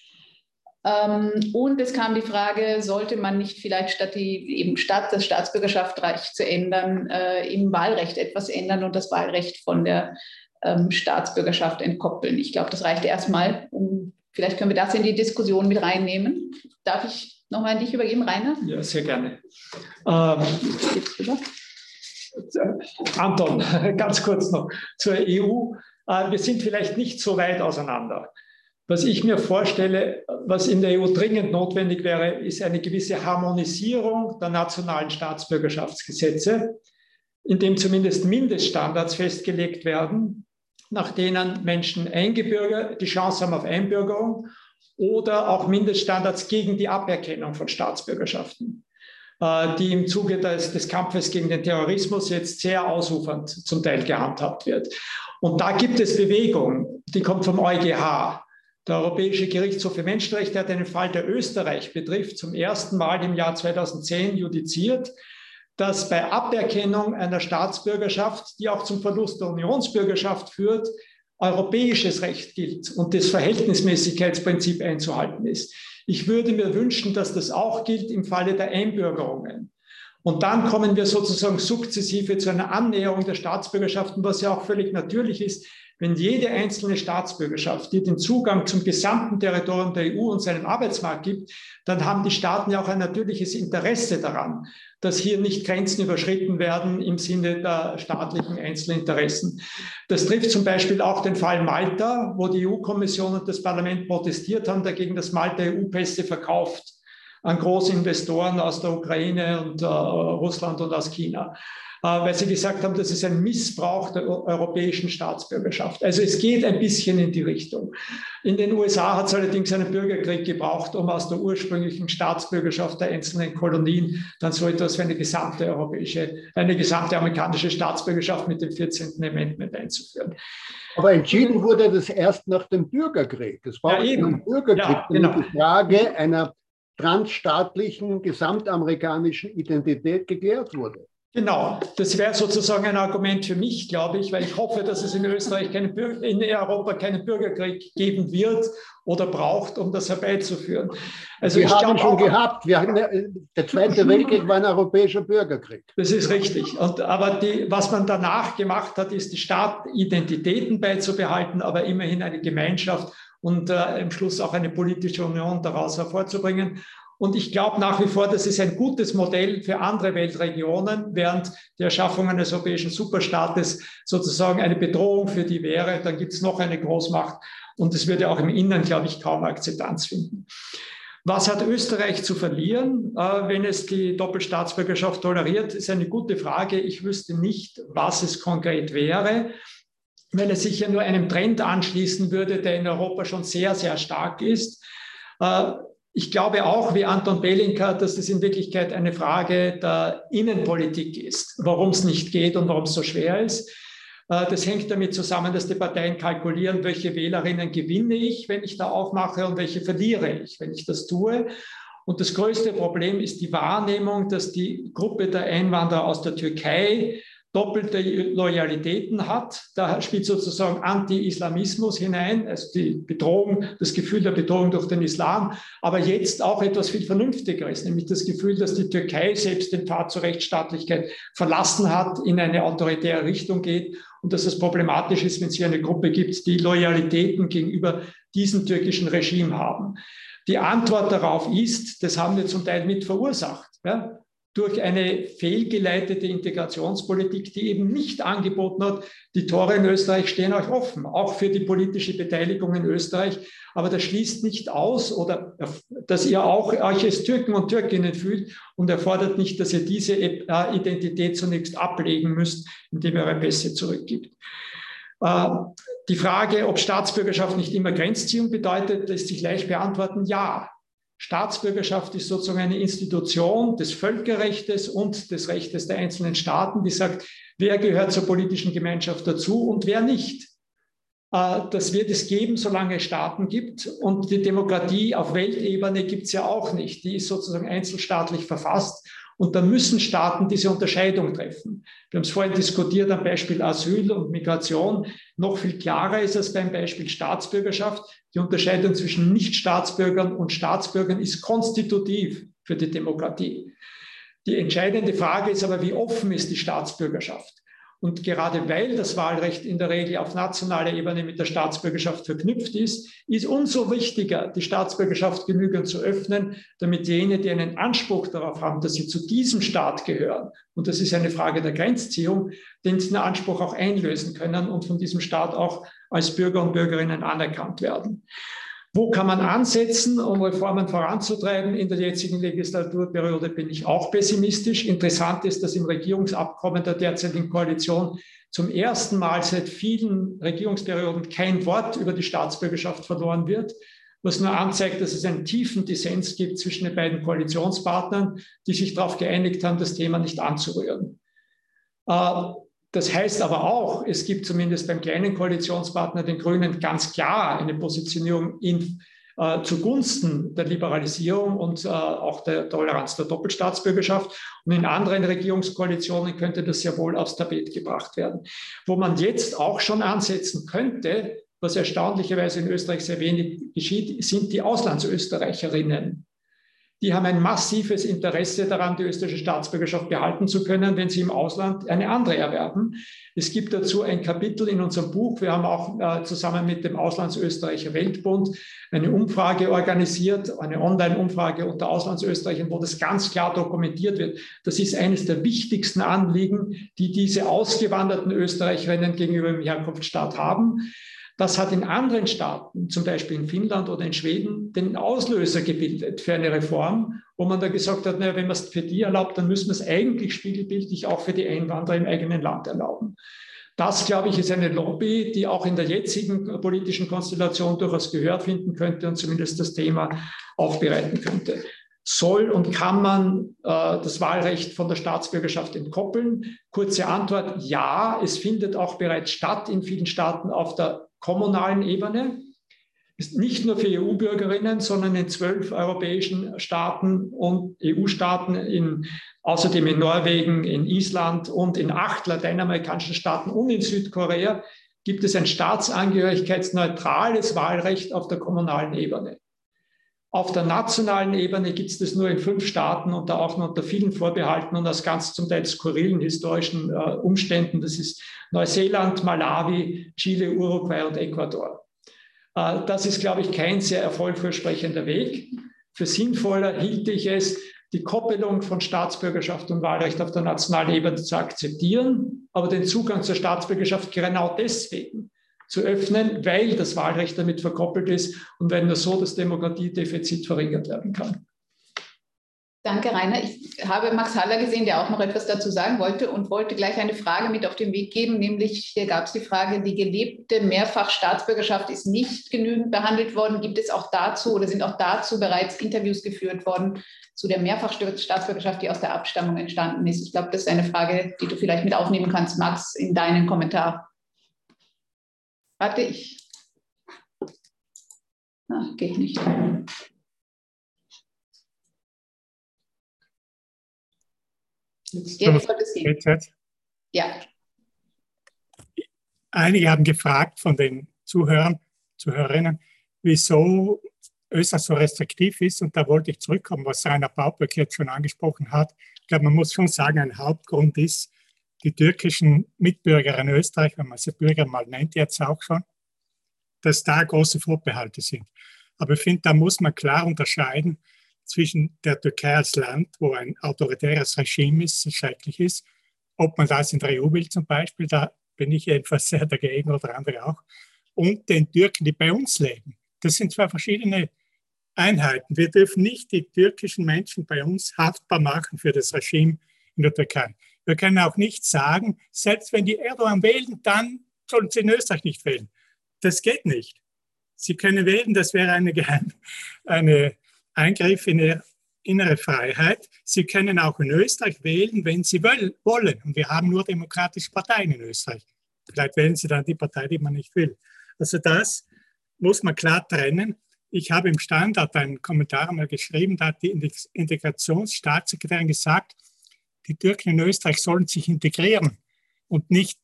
Und es kam die Frage, sollte man nicht vielleicht statt das Staatsbürgerschaftsrecht zu ändern, im Wahlrecht etwas ändern und das Wahlrecht von der Staatsbürgerschaft entkoppeln? Ich glaube, das reicht erstmal. Vielleicht können wir das in die Diskussion mit reinnehmen. Darf ich nochmal an dich übergeben, Rainer? Ja, sehr gerne. Anton, ganz kurz noch zur EU. Wir sind vielleicht nicht so weit auseinander. Was ich mir vorstelle, was in der EU dringend notwendig wäre, ist eine gewisse Harmonisierung der nationalen Staatsbürgerschaftsgesetze, in dem zumindest Mindeststandards festgelegt werden, nach denen Menschen die Chance haben auf Einbürgerung oder auch Mindeststandards gegen die Aberkennung von Staatsbürgerschaften, die im Zuge des Kampfes gegen den Terrorismus jetzt sehr ausufernd zum Teil gehandhabt wird. Und da gibt es Bewegung, die kommt vom EuGH. Der Europäische Gerichtshof für Menschenrechte hat einen Fall, der Österreich betrifft, zum ersten Mal im Jahr 2010 judiziert, dass bei Aberkennung einer Staatsbürgerschaft, die auch zum Verlust der Unionsbürgerschaft führt, europäisches Recht gilt und das Verhältnismäßigkeitsprinzip einzuhalten ist. Ich würde mir wünschen, dass das auch gilt im Falle der Einbürgerungen. Und dann kommen wir sozusagen sukzessive zu einer Annäherung der Staatsbürgerschaften, was ja auch völlig natürlich ist. Wenn jede einzelne Staatsbürgerschaft, die den Zugang zum gesamten Territorium der EU und seinem Arbeitsmarkt gibt, dann haben die Staaten ja auch ein natürliches Interesse daran, dass hier nicht Grenzen überschritten werden im Sinne der staatlichen Einzelinteressen. Das trifft zum Beispiel auch den Fall Malta, wo die EU-Kommission und das Parlament protestiert haben dagegen, dass Malta EU-Pässe verkauft an große Investoren aus der Ukraine und Russland und aus China, weil sie gesagt haben, das ist ein Missbrauch der europäischen Staatsbürgerschaft. Also es geht ein bisschen in die Richtung. In den USA hat es allerdings einen Bürgerkrieg gebraucht, um aus der ursprünglichen Staatsbürgerschaft der einzelnen Kolonien dann so etwas wie eine gesamte amerikanische Staatsbürgerschaft mit dem 14. Amendment einzuführen. Aber entschieden wurde das erst nach dem Bürgerkrieg. Es war im Bürgerkrieg die Frage einer transstaatlichen, gesamtamerikanischen Identität geklärt wurde. Genau, das wäre sozusagen ein Argument für mich, glaube ich, weil ich hoffe, dass es in Österreich in Europa keinen Bürgerkrieg geben wird oder braucht, um das herbeizuführen. Also wir haben schon gehabt. Der Zweite Weltkrieg war ein europäischer Bürgerkrieg. Das ist richtig. Aber was man danach gemacht hat, ist, die Staatidentitäten beizubehalten, aber immerhin eine Gemeinschaft und im Schluss auch eine politische Union daraus hervorzubringen. Und ich glaube nach wie vor, das ist ein gutes Modell für andere Weltregionen, während die Erschaffung eines europäischen Superstaates sozusagen eine Bedrohung für die wäre. Dann gibt es noch eine Großmacht und es würde auch im Innern, glaube ich, kaum Akzeptanz finden. Was hat Österreich zu verlieren, wenn es die Doppelstaatsbürgerschaft toleriert? Ist eine gute Frage. Ich wüsste nicht, was es konkret wäre, weil es sich ja nur einem Trend anschließen würde, der in Europa schon sehr, sehr stark ist. Ich glaube auch, wie Anton Belinka, dass es in Wirklichkeit eine Frage der Innenpolitik ist, warum es nicht geht und warum es so schwer ist. Das hängt damit zusammen, dass die Parteien kalkulieren, welche Wählerinnen gewinne ich, wenn ich da aufmache, und welche verliere ich, wenn ich das tue. Und das größte Problem ist die Wahrnehmung, dass die Gruppe der Einwanderer aus der Türkei doppelte Loyalitäten hat. Da spielt sozusagen Anti-Islamismus hinein, also die Bedrohung, das Gefühl der Bedrohung durch den Islam, aber jetzt auch etwas viel Vernünftigeres, nämlich das Gefühl, dass die Türkei selbst den Pfad zur Rechtsstaatlichkeit verlassen hat, in eine autoritäre Richtung geht und dass es problematisch ist, wenn es hier eine Gruppe gibt, die Loyalitäten gegenüber diesem türkischen Regime haben. Die Antwort darauf ist, das haben wir zum Teil mit verursacht, ja, durch eine fehlgeleitete Integrationspolitik, die eben nicht angeboten hat, die Tore in Österreich stehen euch offen, auch für die politische Beteiligung in Österreich. Aber das schließt nicht aus, oder dass ihr auch euch als Türken und Türkinnen fühlt, und erfordert nicht, dass ihr diese Identität zunächst ablegen müsst, indem ihr eure Pässe zurückgibt. Die Frage, ob Staatsbürgerschaft nicht immer Grenzziehung bedeutet, lässt sich leicht beantworten. Ja. Staatsbürgerschaft ist sozusagen eine Institution des Völkerrechts und des Rechtes der einzelnen Staaten, die sagt, wer gehört zur politischen Gemeinschaft dazu und wer nicht. Das wird es geben, solange es Staaten gibt. Und die Demokratie auf Weltebene gibt es ja auch nicht. Die ist sozusagen einzelstaatlich verfasst. Und da müssen Staaten diese Unterscheidung treffen. Wir haben es vorhin diskutiert am Beispiel Asyl und Migration. Noch viel klarer ist es beim Beispiel Staatsbürgerschaft. Die Unterscheidung zwischen Nichtstaatsbürgern und Staatsbürgern ist konstitutiv für die Demokratie. Die entscheidende Frage ist aber, wie offen ist die Staatsbürgerschaft? Und gerade weil das Wahlrecht in der Regel auf nationaler Ebene mit der Staatsbürgerschaft verknüpft ist, ist umso wichtiger, die Staatsbürgerschaft genügend zu öffnen, damit jene, die einen Anspruch darauf haben, dass sie zu diesem Staat gehören, und das ist eine Frage der Grenzziehung, den Anspruch auch einlösen können und von diesem Staat auch als Bürger und Bürgerinnen anerkannt werden. Wo kann man ansetzen, um Reformen voranzutreiben? In der jetzigen Legislaturperiode bin ich auch pessimistisch. Interessant ist, dass im Regierungsabkommen der derzeitigen Koalition zum ersten Mal seit vielen Regierungsperioden kein Wort über die Staatsbürgerschaft verloren wird, was nur anzeigt, dass es einen tiefen Dissens gibt zwischen den beiden Koalitionspartnern, die sich darauf geeinigt haben, das Thema nicht anzurühren. Das heißt aber auch, es gibt zumindest beim kleinen Koalitionspartner, den Grünen, ganz klar eine Positionierung zugunsten der Liberalisierung und auch der Toleranz der Doppelstaatsbürgerschaft. Und in anderen Regierungskoalitionen könnte das sehr wohl aufs Tapet gebracht werden. Wo man jetzt auch schon ansetzen könnte, was erstaunlicherweise in Österreich sehr wenig geschieht, sind die Auslandsösterreicherinnen. Die haben ein massives Interesse daran, die österreichische Staatsbürgerschaft behalten zu können, wenn sie im Ausland eine andere erwerben. Es gibt dazu ein Kapitel in unserem Buch. Wir haben auch zusammen mit dem Auslandsösterreicher Weltbund eine Umfrage organisiert, eine Online-Umfrage unter Auslandsösterreichern, wo das ganz klar dokumentiert wird. Das ist eines der wichtigsten Anliegen, die diese ausgewanderten Österreicherinnen gegenüber dem Herkunftsstaat haben. Das hat in anderen Staaten, zum Beispiel in Finnland oder in Schweden, den Auslöser gebildet für eine Reform, wo man da gesagt hat, naja, wenn man es für die erlaubt, dann müssen wir es eigentlich spiegelbildlich auch für die Einwanderer im eigenen Land erlauben. Das, glaube ich, ist eine Lobby, die auch in der jetzigen politischen Konstellation durchaus Gehör finden könnte und zumindest das Thema aufbereiten könnte. Soll und kann man das Wahlrecht von der Staatsbürgerschaft entkoppeln? Kurze Antwort, ja, es findet auch bereits statt in vielen Staaten auf der kommunalen Ebene. Ist nicht nur für EU-Bürgerinnen, sondern in 12 europäischen Staaten und EU-Staaten, außerdem in Norwegen, in Island und in 8 lateinamerikanischen Staaten und in Südkorea gibt es ein staatsangehörigkeitsneutrales Wahlrecht auf der kommunalen Ebene. Auf der nationalen Ebene gibt es das nur in 5 Staaten und da auch noch unter vielen Vorbehalten und aus ganz zum Teil skurrilen historischen Umständen. Das ist Neuseeland, Malawi, Chile, Uruguay und Ecuador. Das ist, glaube ich, kein sehr erfolgversprechender Weg. Für sinnvoller hielte ich es, die Koppelung von Staatsbürgerschaft und Wahlrecht auf der nationalen Ebene zu akzeptieren, aber den Zugang zur Staatsbürgerschaft genau deswegen zu öffnen, weil das Wahlrecht damit verkoppelt ist und weil nur so das Demokratiedefizit verringert werden kann. Danke, Rainer. Ich habe Max Haller gesehen, der auch noch etwas dazu sagen wollte und wollte gleich eine Frage mit auf den Weg geben, nämlich hier gab es die Frage, die gelebte Mehrfachstaatsbürgerschaft ist nicht genügend behandelt worden. Gibt es auch dazu oder sind auch dazu bereits Interviews geführt worden zu der Mehrfachstaatsbürgerschaft, die aus der Abstammung entstanden ist? Ich glaube, das ist eine Frage, die du vielleicht mit aufnehmen kannst, Max, in deinen Kommentar. Warte ich. Geht nicht. Jetzt sollte es gehen. Jetzt. Ja. Einige haben gefragt von den Zuhörerinnen, wieso Österreich so restriktiv ist. Und da wollte ich zurückkommen, was Rainer Bauböck jetzt schon angesprochen hat. Ich glaube, man muss schon sagen, ein Hauptgrund ist, die türkischen Mitbürger in Österreich, wenn man sie Bürger mal nennt, jetzt auch schon, dass da große Vorbehalte sind. Aber ich finde, da muss man klar unterscheiden zwischen der Türkei als Land, wo ein autoritäres Regime ist, das schrecklich ist, ob man das in der EU will zum Beispiel, da bin ich jedenfalls sehr dagegen oder andere auch, und den Türken, die bei uns leben. Das sind zwei verschiedene Einheiten. Wir dürfen nicht die türkischen Menschen bei uns haftbar machen für das Regime in der Türkei. Wir können auch nicht sagen, selbst wenn die Erdogan wählen, dann sollen sie in Österreich nicht wählen. Das geht nicht. Sie können wählen, das wäre eine Eingriff in ihre innere Freiheit. Sie können auch in Österreich wählen, wenn Sie wollen. Und wir haben nur demokratische Parteien in Österreich. Vielleicht wählen Sie dann die Partei, die man nicht will. Also das muss man klar trennen. Ich habe im Standard einen Kommentar mal geschrieben, da hat die Integrationsstaatssekretärin gesagt, die Türken in Österreich sollen sich integrieren und nicht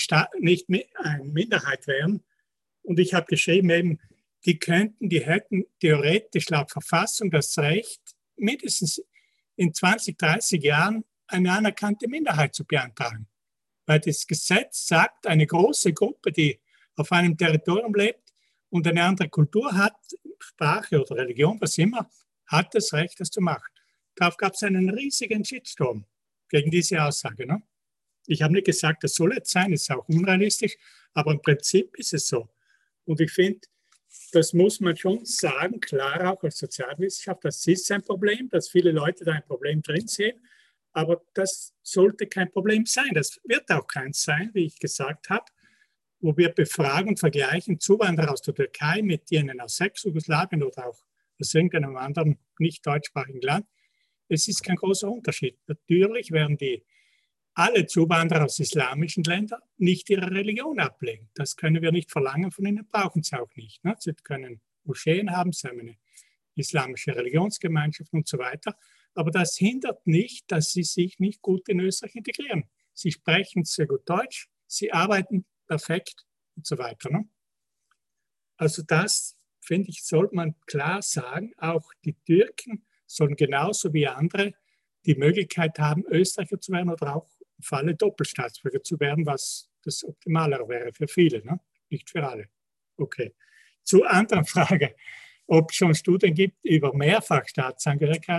eine Minderheit werden. Und ich habe geschrieben eben, die hätten theoretisch laut Verfassung das Recht, mindestens in 20, 30 Jahren eine anerkannte Minderheit zu beantragen. Weil das Gesetz sagt, eine große Gruppe, die auf einem Territorium lebt und eine andere Kultur hat, Sprache oder Religion, was immer, hat das Recht, das zu machen. Darauf gab es einen riesigen Shitstorm gegen diese Aussage. Ne? Ich habe nicht gesagt, das soll jetzt sein, ist auch unrealistisch, aber im Prinzip ist es so. Und ich finde, das muss man schon sagen, klar auch als Sozialwissenschaft, das ist ein Problem, dass viele Leute da ein Problem drin sehen, aber das sollte kein Problem sein. Das wird auch keins sein, wie ich gesagt habe, wo wir befragen und vergleichen Zuwanderer aus der Türkei mit denen aus Ex-Jugoslawien oder auch aus irgendeinem anderen nicht deutschsprachigen Land. Es ist kein großer Unterschied. Natürlich werden alle Zuwanderer aus islamischen Ländern nicht ihre Religion ablegen. Das können wir nicht verlangen von ihnen, brauchen sie auch nicht. Ne? Sie können Moscheen haben, sie haben eine islamische Religionsgemeinschaft und so weiter. Aber das hindert nicht, dass sie sich nicht gut in Österreich integrieren. Sie sprechen sehr gut Deutsch, sie arbeiten perfekt und so weiter. Ne? Also das, finde ich, sollte man klar sagen. Auch die Türken sollen genauso wie andere die Möglichkeit haben, Österreicher zu werden oder auch im Falle Doppelstaatsbürger zu werden, was das Optimalere wäre für viele, ne? Nicht für alle. Okay. Zur anderen Frage, ob es schon Studien gibt über Mehrfachstaatsangehörigkeit.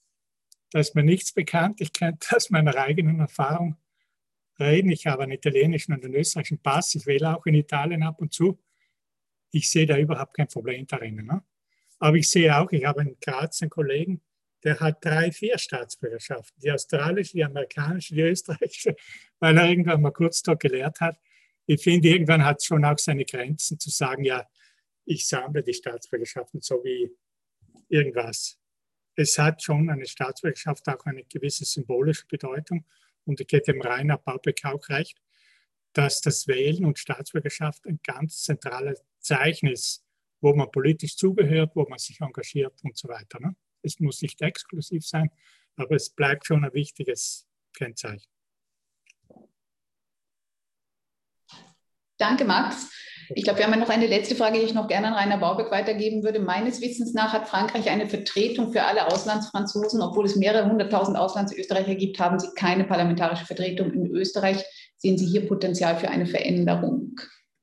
Da ist mir nichts bekannt. Ich kann aus meiner eigenen Erfahrung reden. Ich habe einen italienischen und einen österreichischen Pass. Ich wähle auch in Italien ab und zu. Ich sehe da überhaupt kein Problem darin. Ne? Aber ich sehe auch, ich habe in Graz einen Kollegen, der hat 3, 4 Staatsbürgerschaften. Die australische, die amerikanische, die österreichische, weil er irgendwann mal kurz dort gelehrt hat. Ich finde, irgendwann hat es schon auch seine Grenzen zu sagen, ja, ich sammle die Staatsbürgerschaften so wie irgendwas. Es hat schon eine Staatsbürgerschaft auch eine gewisse symbolische Bedeutung. Und ich gebe dem Rainer Bauböck auch recht, dass das Wählen und Staatsbürgerschaft ein ganz zentrales Zeichen ist, wo man politisch zugehört, wo man sich engagiert und so weiter. Ne? Es muss nicht exklusiv sein, aber es bleibt schon ein wichtiges Kennzeichen. Danke, Max. Ich glaube, wir haben ja noch eine letzte Frage, die ich noch gerne an Rainer Bauböck weitergeben würde. Meines Wissens nach hat Frankreich eine Vertretung für alle Auslandsfranzosen. Obwohl es mehrere 100.000 Auslandsösterreicher gibt, haben sie keine parlamentarische Vertretung in Österreich. Sehen Sie hier Potenzial für eine Veränderung?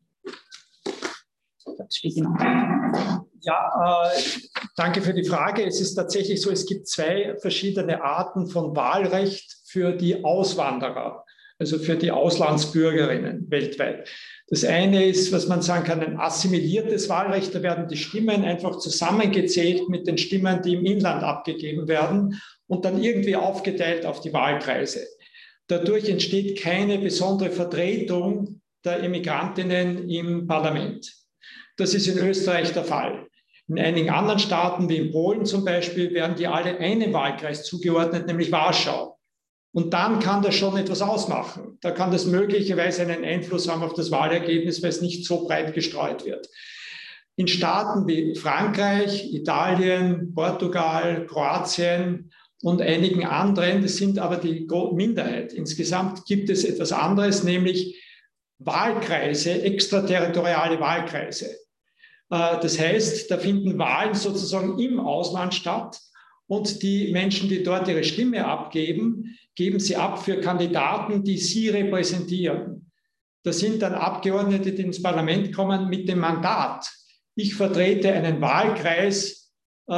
Ja, danke für die Frage. Es ist tatsächlich so, es gibt 2 verschiedene Arten von Wahlrecht für die Auswanderer, also für die Auslandsbürgerinnen weltweit. Das eine ist, was man sagen kann, ein assimiliertes Wahlrecht. Da werden die Stimmen einfach zusammengezählt mit den Stimmen, die im Inland abgegeben werden und dann irgendwie aufgeteilt auf die Wahlkreise. Dadurch entsteht keine besondere Vertretung der Immigrantinnen im Parlament. Das ist in Österreich der Fall. In einigen anderen Staaten, wie in Polen zum Beispiel, werden die alle einem Wahlkreis zugeordnet, nämlich Warschau. Und dann kann das schon etwas ausmachen. Da kann das möglicherweise einen Einfluss haben auf das Wahlergebnis, weil es nicht so breit gestreut wird. In Staaten wie Frankreich, Italien, Portugal, Kroatien und einigen anderen, das sind aber die Minderheit. Insgesamt gibt es etwas anderes, nämlich Wahlkreise, extraterritoriale Wahlkreise. Das heißt, da finden Wahlen sozusagen im Ausland statt und die Menschen, die dort ihre Stimme abgeben, geben sie ab für Kandidaten, die sie repräsentieren. Das sind dann Abgeordnete, die ins Parlament kommen mit dem Mandat: Ich vertrete einen Wahlkreis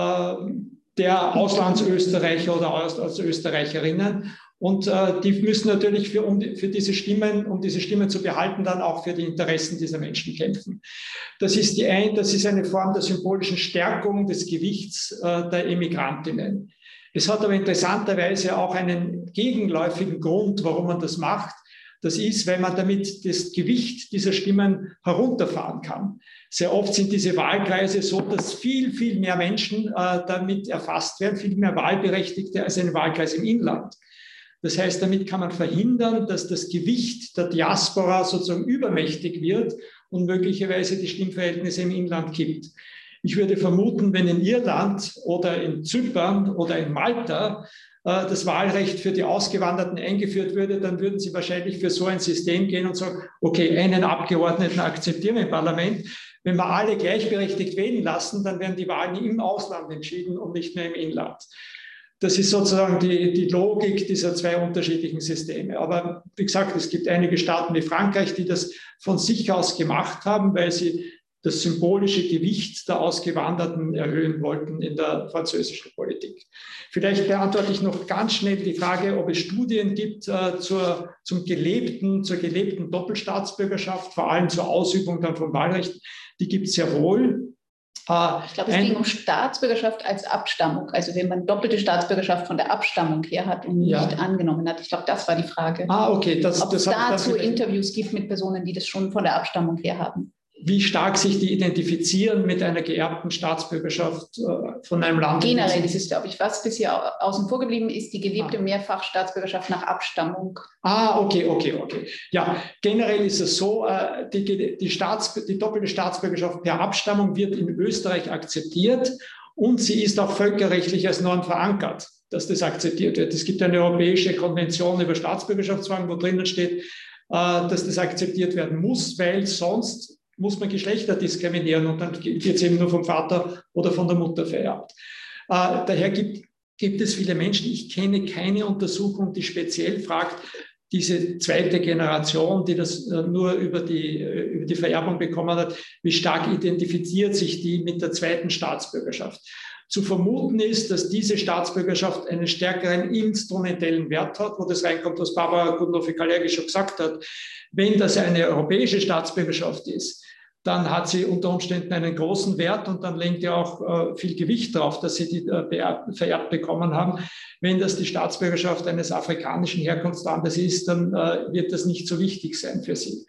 der Auslandsösterreicher oder Auslandsösterreicherinnen und die müssen natürlich für diese Stimmen, um diese Stimmen zu behalten, dann auch für die Interessen dieser Menschen kämpfen. Das ist eine Form der symbolischen Stärkung des Gewichts der Emigrantinnen. Es hat aber interessanterweise auch einen gegenläufigen Grund, warum man das macht. Das ist, weil man damit das Gewicht dieser Stimmen herunterfahren kann. Sehr oft sind diese Wahlkreise so, dass viel, viel mehr Menschen damit erfasst werden, viel mehr Wahlberechtigte als ein Wahlkreis im Inland. Das heißt, damit kann man verhindern, dass das Gewicht der Diaspora sozusagen übermächtig wird und möglicherweise die Stimmverhältnisse im Inland kippt. Ich würde vermuten, wenn in Irland oder in Zypern oder in Malta das Wahlrecht für die Ausgewanderten eingeführt würde, dann würden sie wahrscheinlich für so ein System gehen und sagen, okay, einen Abgeordneten akzeptieren wir im Parlament. Wenn wir alle gleichberechtigt wählen lassen, dann werden die Wahlen im Ausland entschieden und nicht mehr im Inland. Das ist sozusagen die Logik dieser zwei unterschiedlichen Systeme. Aber wie gesagt, es gibt einige Staaten wie Frankreich, die das von sich aus gemacht haben, weil sie das symbolische Gewicht der Ausgewanderten erhöhen wollten in der französischen Politik. Vielleicht beantworte ich noch ganz schnell die Frage, ob es Studien gibt zur gelebten Doppelstaatsbürgerschaft, vor allem zur Ausübung dann von Wahlrecht. Die gibt es sehr wohl. Ich glaube, es ging um Staatsbürgerschaft als Abstammung. Also wenn man doppelte Staatsbürgerschaft von der Abstammung her hat und nicht angenommen hat. Ich glaube, das war die Frage. Okay. Ob es dazu Interviews gibt mit Personen, die das schon von der Abstammung her haben. Wie stark sich die identifizieren mit einer geerbten Staatsbürgerschaft von einem Land. Generell ist es, glaube ich, was bisher außen vor geblieben ist, die gelebte Mehrfachstaatsbürgerschaft nach Abstammung. Okay. Ja, generell ist es so, die doppelte Staatsbürgerschaft per Abstammung wird in Österreich akzeptiert und sie ist auch völkerrechtlich als Norm verankert, dass das akzeptiert wird. Es gibt eine europäische Konvention über Staatsbürgerschaftsfragen, wo drinnen steht, dass das akzeptiert werden muss, weil sonst muss man Geschlechter diskriminieren und dann wird es eben nur vom Vater oder von der Mutter vererbt. Daher gibt es viele Menschen, ich kenne keine Untersuchung, die speziell fragt, diese zweite Generation, die das nur über die Vererbung bekommen hat, wie stark identifiziert sich die mit der zweiten Staatsbürgerschaft. Zu vermuten ist, dass diese Staatsbürgerschaft einen stärkeren instrumentellen Wert hat, wo das reinkommt, was Barbara Kudnow-Kalergi schon gesagt hat. Wenn das eine europäische Staatsbürgerschaft ist, dann hat sie unter Umständen einen großen Wert und dann lenkt ja auch viel Gewicht drauf, dass sie die vererbt bekommen haben. Wenn das die Staatsbürgerschaft eines afrikanischen Herkunftslandes ist, dann wird das nicht so wichtig sein für sie.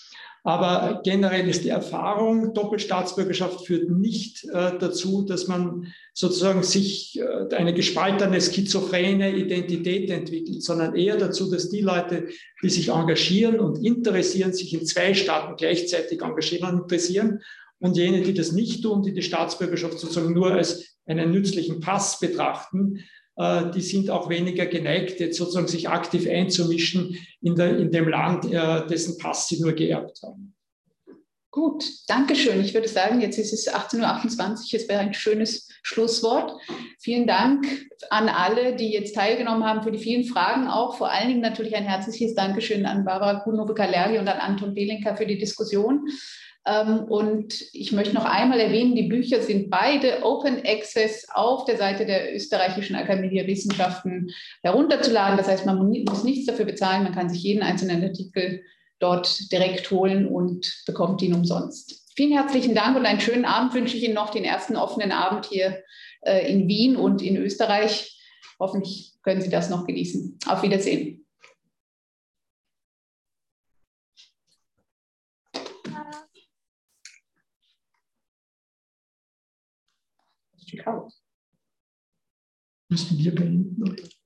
Aber generell ist die Erfahrung, Doppelstaatsbürgerschaft führt nicht dazu, dass man sozusagen sich eine gespaltene, schizophrene Identität entwickelt, sondern eher dazu, dass die Leute, die sich engagieren und interessieren, sich in zwei Staaten gleichzeitig engagieren und interessieren. Und jene, die das nicht tun, die die Staatsbürgerschaft sozusagen nur als einen nützlichen Pass betrachten, die sind auch weniger geneigt, jetzt sozusagen sich aktiv einzumischen in dem Land, dessen Pass sie nur geerbt haben. Gut, danke schön. Ich würde sagen, jetzt ist es 18:28 Uhr. Es wäre ein schönes Schlusswort. Vielen Dank an alle, die jetzt teilgenommen haben, für die vielen Fragen auch. Vor allen Dingen natürlich ein herzliches Dankeschön an Barbara Kudnow-Kalergi und an Anton Belenka für die Diskussion. Und ich möchte noch einmal erwähnen, die Bücher sind beide Open Access auf der Seite der Österreichischen Akademie der Wissenschaften herunterzuladen. Das heißt, man muss nichts dafür bezahlen, man kann sich jeden einzelnen Artikel dort direkt holen und bekommt ihn umsonst. Vielen herzlichen Dank und einen schönen Abend wünsche ich Ihnen noch, den ersten offenen Abend hier in Wien und in Österreich. Hoffentlich können Sie das noch genießen. Auf Wiedersehen. Müssen wir beenden?